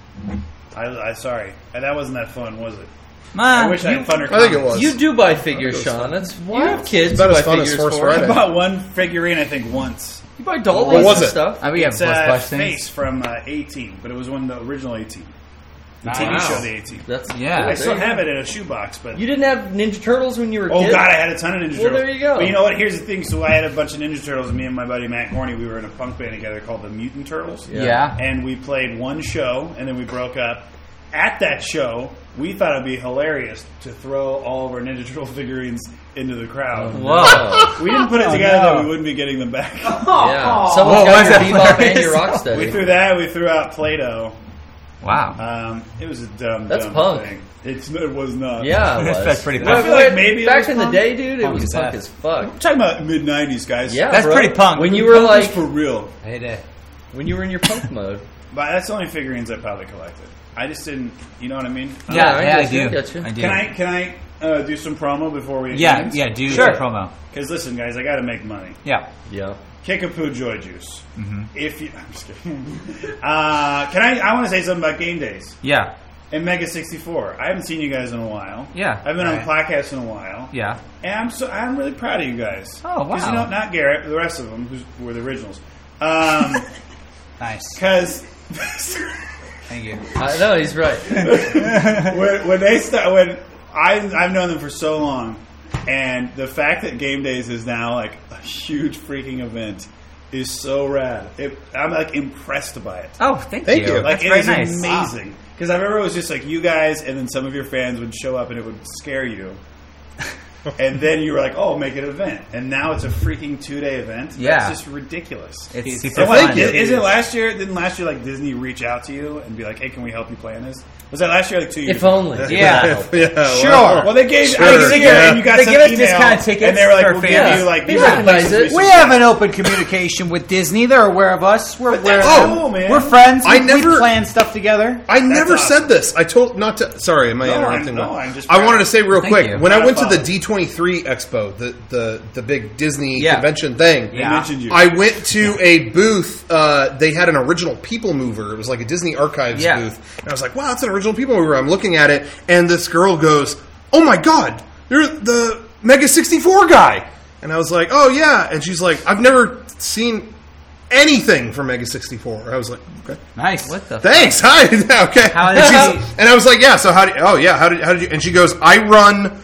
I, I sorry, Uh, that wasn't that fun, was it? Man, I wish I had funner. I think it comments. was. You do buy figures, Sean. That's you have kids. It's about who as buy fun as figures Force for. I Friday. bought one figurine, I think, once. You buy dollies What was and it? stuff. I mean, yeah, It's plus uh, plush Face things. from uh, eighteen, but it was one of the original eighteen. The T V Wow. show, the eighteen. That's Yeah. I There still you have go. it in a shoebox, but You didn't have Ninja Turtles when you were a oh kid? god, I had a ton of Ninja Well, Turtles. there you go. But you know what? Here's the thing. So I had a bunch of Ninja Turtles, and me and my buddy Matt Corney, we were in a punk band together called the Mutant Turtles. Yeah. Yeah. And we played one show, and then we broke up. At that show, we thought it'd be hilarious to throw all of our Ninja Turtle figurines into the crowd. Whoa. We didn't put it Oh, together no. that we wouldn't be getting them back. Yeah. Whoa, Someone's why got is your that Bebop and hilarious? your Rocksteady. We threw that. We threw out Play-Doh. Wow. Um, it was a dumb, That's dumb punk. thing. It's, it was not. Yeah, it was. That's pretty Well, punk. I feel like but maybe it back was in the punk. day, dude, it Punk was as punk that. as fuck. I'm talking about mid nineties, guys. Yeah, That's bro. pretty punk. When you Punk were was like, for real. Heyday. when you were in your punk mode. But that's the only figurines I probably collected. I just didn't. You know what I mean? Yeah, I yeah, I get you, do. I get you. I do. Can I can I uh, do some promo before we? Yeah, yeah, do Sure. the promo. Because listen, guys, I got to make money. Yeah. Yeah. Kickapoo Joy Juice. If you, I'm just kidding. Uh, can I? I want to say something about game days Yeah. and Mega sixty-four. I haven't seen you guys in a while. Yeah. I've been on Right. podcasts in a while. Yeah. And I'm so I'm really proud of you guys. Oh, Because wow. you know, not Garrett, the rest of them who's, who were the originals. Um, Nice. Because Thank you. I know, he's right. when, when they start, when I I've known them for so long, and the fact that Game Days is now like a huge freaking event is so rad. It, I'm like impressed by it. Oh, thank, Thank you. you. Like That's it very is nice. amazing. Because I remember it was just like you guys, and then some of your fans would show up, and it would scare you. And then you were like, "Oh, make it an event," and now it's a freaking two day event. Yeah. It's just ridiculous. It's So super what, fun. is, isn't last year? Didn't last year like Disney reach out to you and be like, "Hey, can we help you plan this?" Was that last year? Like two years? If only. Yeah. yeah, Sure. well, Well, they gave. Sure, I think they gave- yeah. and you got They some give us email, discounted tickets and they were like, for "We'll fans. give you like They these are the recognize places it. we We should have go." an open communication with Disney. They're aware of us. We're aware that's of them. cool, man. We're friends. I we, never- we plan stuff together. I never awesome. said this. I told not to. Sorry, am I No, interrupting? I'm- no, one? I'm just I proud. wanted to say real Thank quick. you. When I Not went to the follow. D twenty-three Expo, the the the big Disney Yeah. convention thing, They mentioned you. I went to a booth. Uh, they had an original People Mover. It was like a Disney Archives Yeah. booth, and I was like, "Wow, that's an original People Mover." I'm looking at it, and this girl goes, "Oh my god, you're the Mega sixty-four guy!" And I was like, "Oh yeah," and she's like, "I've never seen anything from Mega sixty-four." I was like, "Okay." Nice. What the? Thanks. Hi. Okay. How and, did she's- you- and I was like, yeah. So how? Do, oh yeah. How did? How did you? And she goes, I run.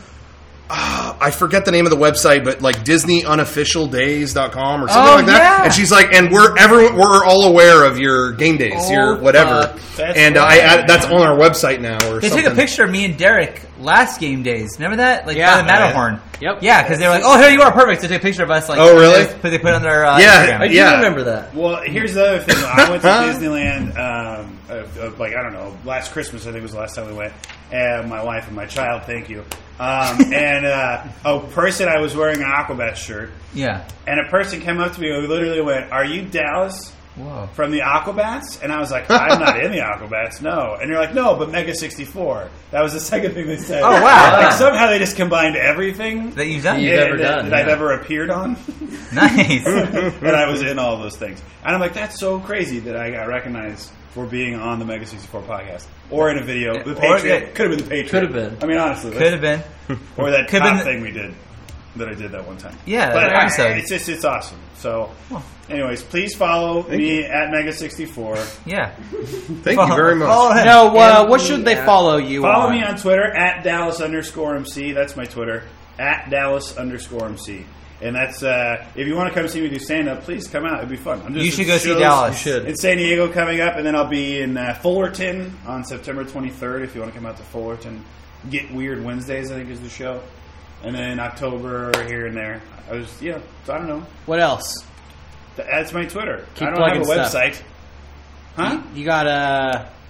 Uh, I forget the name of the website, but like Disney Unofficial Days dot com or something Oh, like that. yeah. And she's like, and we're everyone, we're all aware of your game days, Oh, your whatever. fuck. That's and uh, I right, add, that's man. on our website now. Or They something. took a picture of me and Derek last game days. Remember that? Like Yeah. by the Matterhorn. Yep. Yeah, because they were like, "Oh, here you are, perfect." They took a picture of us. Like, Oh, really? Because they put it on their uh, Yeah. Instagram. I do Yeah. remember that. Well, here's the other thing. I went to Disneyland, um, uh, uh, like I don't know, last Christmas. I think was the last time we went. And my wife and my child. Thank you. Um, and uh, a person, I was wearing an Aquabats shirt, Yeah. and a person came up to me and literally went, "Are you Dallas Whoa. from the Aquabats?" And I was like, "I'm not in the Aquabats, no." And they're like, "No, but Mega sixty-four." That was the second thing they said. Oh, wow. Like somehow they just combined everything That you've done. You've that, ever that- done, that I've yeah. ever appeared on. Nice. And I was in all those things. And I'm like, that's so crazy that I got recognized for being on the Mega sixty-four podcast. Or in a video. The Or- Patriot. Could have been the Patriot. Could have been. I mean, honestly. Could have been. Or that Could've top been- thing we did. That I did that one time. Yeah, But that I- episode. it's just, it's awesome. So, anyways, please follow me at Mega sixty-four. Yeah. Thank you very much. Follow him. No, uh, And what we, should they uh, follow you Follow on? me on Twitter at Dallas underscore MC. That's my Twitter. At Dallas underscore MC. And that's, uh, if you want to come see me do stand up, please come out. It'd be fun. I'm just You should go see shows Dallas. You should. In San Diego coming up, and then I'll be in uh, Fullerton on September twenty-third if you want to come out to Fullerton. Get Weird Wednesdays, I think, is the show. And then October here and there. I was, yeah, so I don't know. What else? Th- That's my Twitter. Keep I don't have a plugging stuff. website. Huh? You got uh,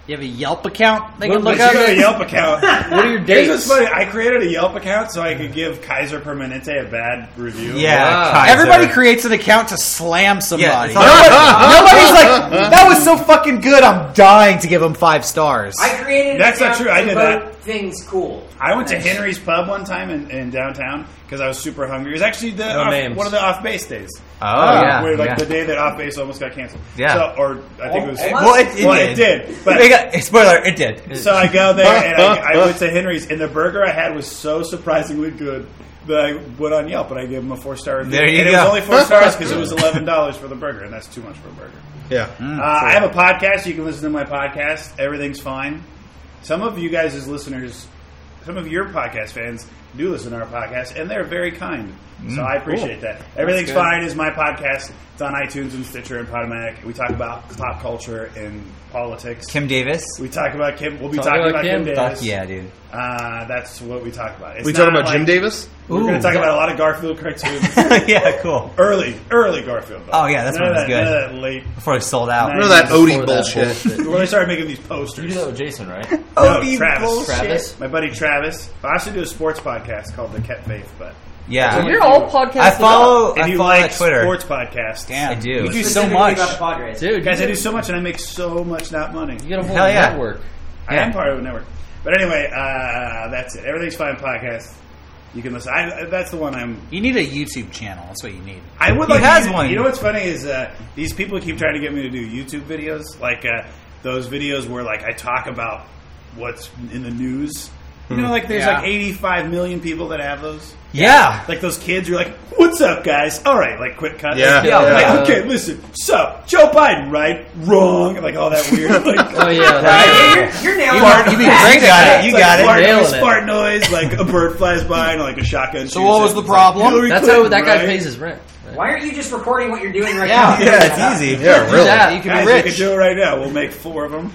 You have a Yelp account they What can look I up? got a Yelp account. What are your Here's dates? what's funny. I created a Yelp account so I could give Kaiser Permanente a bad review. Yeah, Wow. Kaiser. Everybody creates an account to slam somebody. it's like- Nobody's like, that was so fucking good, I'm dying to give him five stars. I created. That's an not account true. I to did vote that. Things cool. I went to Henry's Pub one time in, in downtown because I was super hungry. It was actually the No off, names. one of the off base days. Oh, yeah. Where, like yeah. the day that off base almost got canceled. Yeah. So, or I think it was. Almost. Well, it, it well, did. it did. But It got- spoiler, it did. so I go there and I, I went to Henry's, and the burger I had was so surprisingly good that I went on Yelp and I gave him a four star review. There you and it go. was only four stars because it was eleven dollars for the burger, and that's too much for a burger. Yeah. Uh, I have a podcast. You can listen to my podcast. Everything's fine. Some of you guys as listeners, some of your podcast fans do listen to our podcast, and they're very kind. So I appreciate that. Everything's good. Fine is my podcast. It's on iTunes and Stitcher and Podomatic. We talk about pop culture and politics. Kim Davis. We talk about Kim. We'll be Talk talking about about Kim, Kim. Davis. Fuck yeah, dude. Uh, that's what we talk about. It's We talking not about Jim like- Davis? We're going Ooh. to talk about a lot of Garfield cartoons. Yeah, cool. early, early Garfield. Though. Oh, yeah, that's none when of it was that, good. None of that late. Before it sold out. Nice. None of that Before Odie that bullshit. When they started making these You posters. do that with Jason, right? No, Odie Travis. bullshit. Travis? My buddy Travis. I also do a sports podcast called The Kept Faith, but Yeah. So you're all podcasts. I follow. if I you follow like that Twitter. sports podcasts, Damn. I do. You do so Specifically much. about the Padres. dude. guys, I you do so much and I make so much not money. You got a whole Hell yeah. network. I Yeah. am part of a network. But anyway, uh, that's it. Everything's Fine podcast. You can listen. I, that's the one I'm. You need a YouTube channel. That's what you need. I would He like. has to, one. You know what's funny is uh, these people keep trying to get me to do YouTube videos, like uh, those videos where like I talk about what's in the news. You know, like there's Yeah. like eighty-five million people that have those. Yeah. Like those kids, you're like, "What's up, guys? All right, like quick cut." Yeah. Yeah, Like, yeah. okay, listen. So Joe Biden, right? Wrong. Like all that weird. Like, Oh yeah. Hey, you're, you're nailing Fart- it. you be You great got at it. it. You It's got like fart it. Nailing noise, it. fart noise, like a bird flies by and like a shotgun. So what was the shoots it. problem? Hillary That's how Clinton, that guy right? pays his rent. right? Why aren't you just recording what you're doing right Yeah. now? Yeah, it's easy. Yeah, Do really. that. You can Guys, be we rich. can do it right now. We'll make four of them.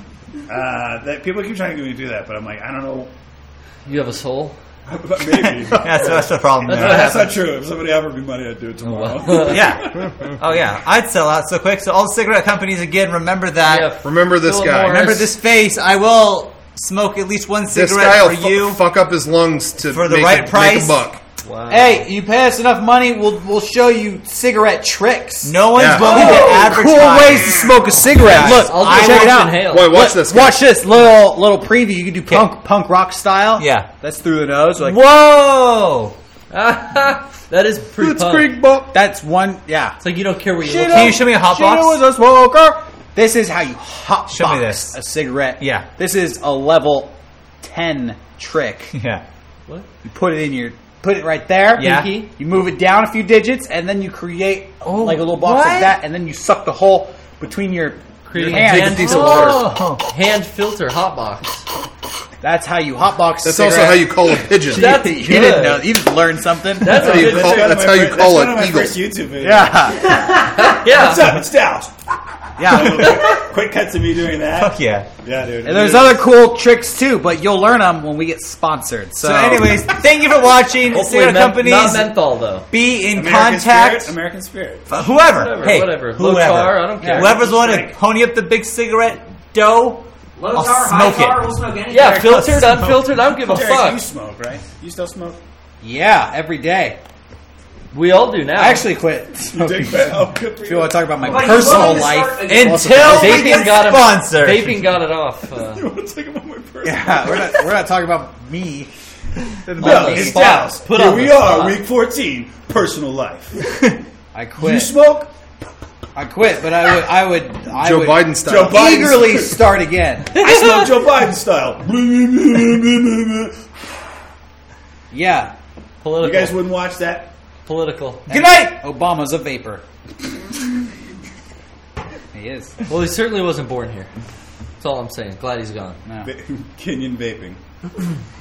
Uh, that people keep trying to get me to do that, but I'm like, I don't know. You have a soul. But maybe. That's, that's the problem. That's there. what That's not happens. true. If somebody offered me money, I'd do it tomorrow. Well. Yeah. Oh yeah. I'd sell out so quick. So all the cigarette companies again, remember that. Yeah. Remember this Philip guy. Morris. Remember this face. I will smoke at least one This cigarette guy will for you. fu- fuck up his lungs to For the make right a, price. Make a buck. Wow. Hey, you pay us enough money, we'll we'll show you cigarette tricks. No one's Yeah. willing to Cool advertise. ways to smoke a cigarette. Guys, Look, I'll I just check it watch out. inhale. Boy, watch Look, this. Guy. Watch this little little preview. You can do punk punk rock style. Yeah. that's through the nose. Like Whoa! That is pretty it's punk. pretty bu- That's one. Yeah. It's like you don't care where you Shit look. Can you show me a hot She box? was a smoker. This is how you hot Show me box this. a cigarette. Yeah. This is a level ten trick. Yeah. What? You put it in your, put it right there. Yeah. Pinky? You move it down a few digits, and then you create Oh, like a little box what? like that, and then you suck the hole between your, your Creating hands. hand- piece of water. Oh. Hand filter hot box. That's how you hotbox. That's a also cigarette. how you call a pigeon. That's you good. didn't know. You just learned something. That's how a you good call- trick. that's one of how my you fir- call that's it one of my eagle. first YouTube videos. yeah, Yeah. What's up? It's Dallas. yeah. Quick cuts of me doing that. Fuck yeah. Yeah, dude. And there's other cool tricks too, but you'll learn them when we get sponsored. So, So, anyways, thank you for watching. Hopefully Cigarette men- companies, not menthol though. be in American contact. Spirit, American Spirit. Whoever. Whatever, Hey, whatever. whoever. Low tar, I don't care. Whoever's willing to Strike. pony up the big cigarette dough. Low I'll tar, high smoke it. tar, we'll smoke anything. Yeah, filtered, unfiltered. I don't give a Derek, you fuck. smoke, right? You still smoke? yeah, every day. We all do now. I actually quit You smoking. dig that? Oh, good for If you. you want to talk about my Buddy, personal welcome to life, start again. Until we vaping get got it. sponsored. Vaping got it off. Uh, You want to talk about my personal yeah, we're not we're not talking about me. No, the it's spot. Dallas. Put Here on we the are, spot. week fourteen, personal life. I You quit. smoke? I quit, but I would I would I Joe would Biden style. Joe Biden eagerly start again. I smoke Joe Biden style. You Yeah. political. guys wouldn't watch that? Political. Good night. Obama's a vapor. He is. Well, he certainly wasn't born here. That's all I'm saying. Glad he's gone. No. Va- Kenyan vaping.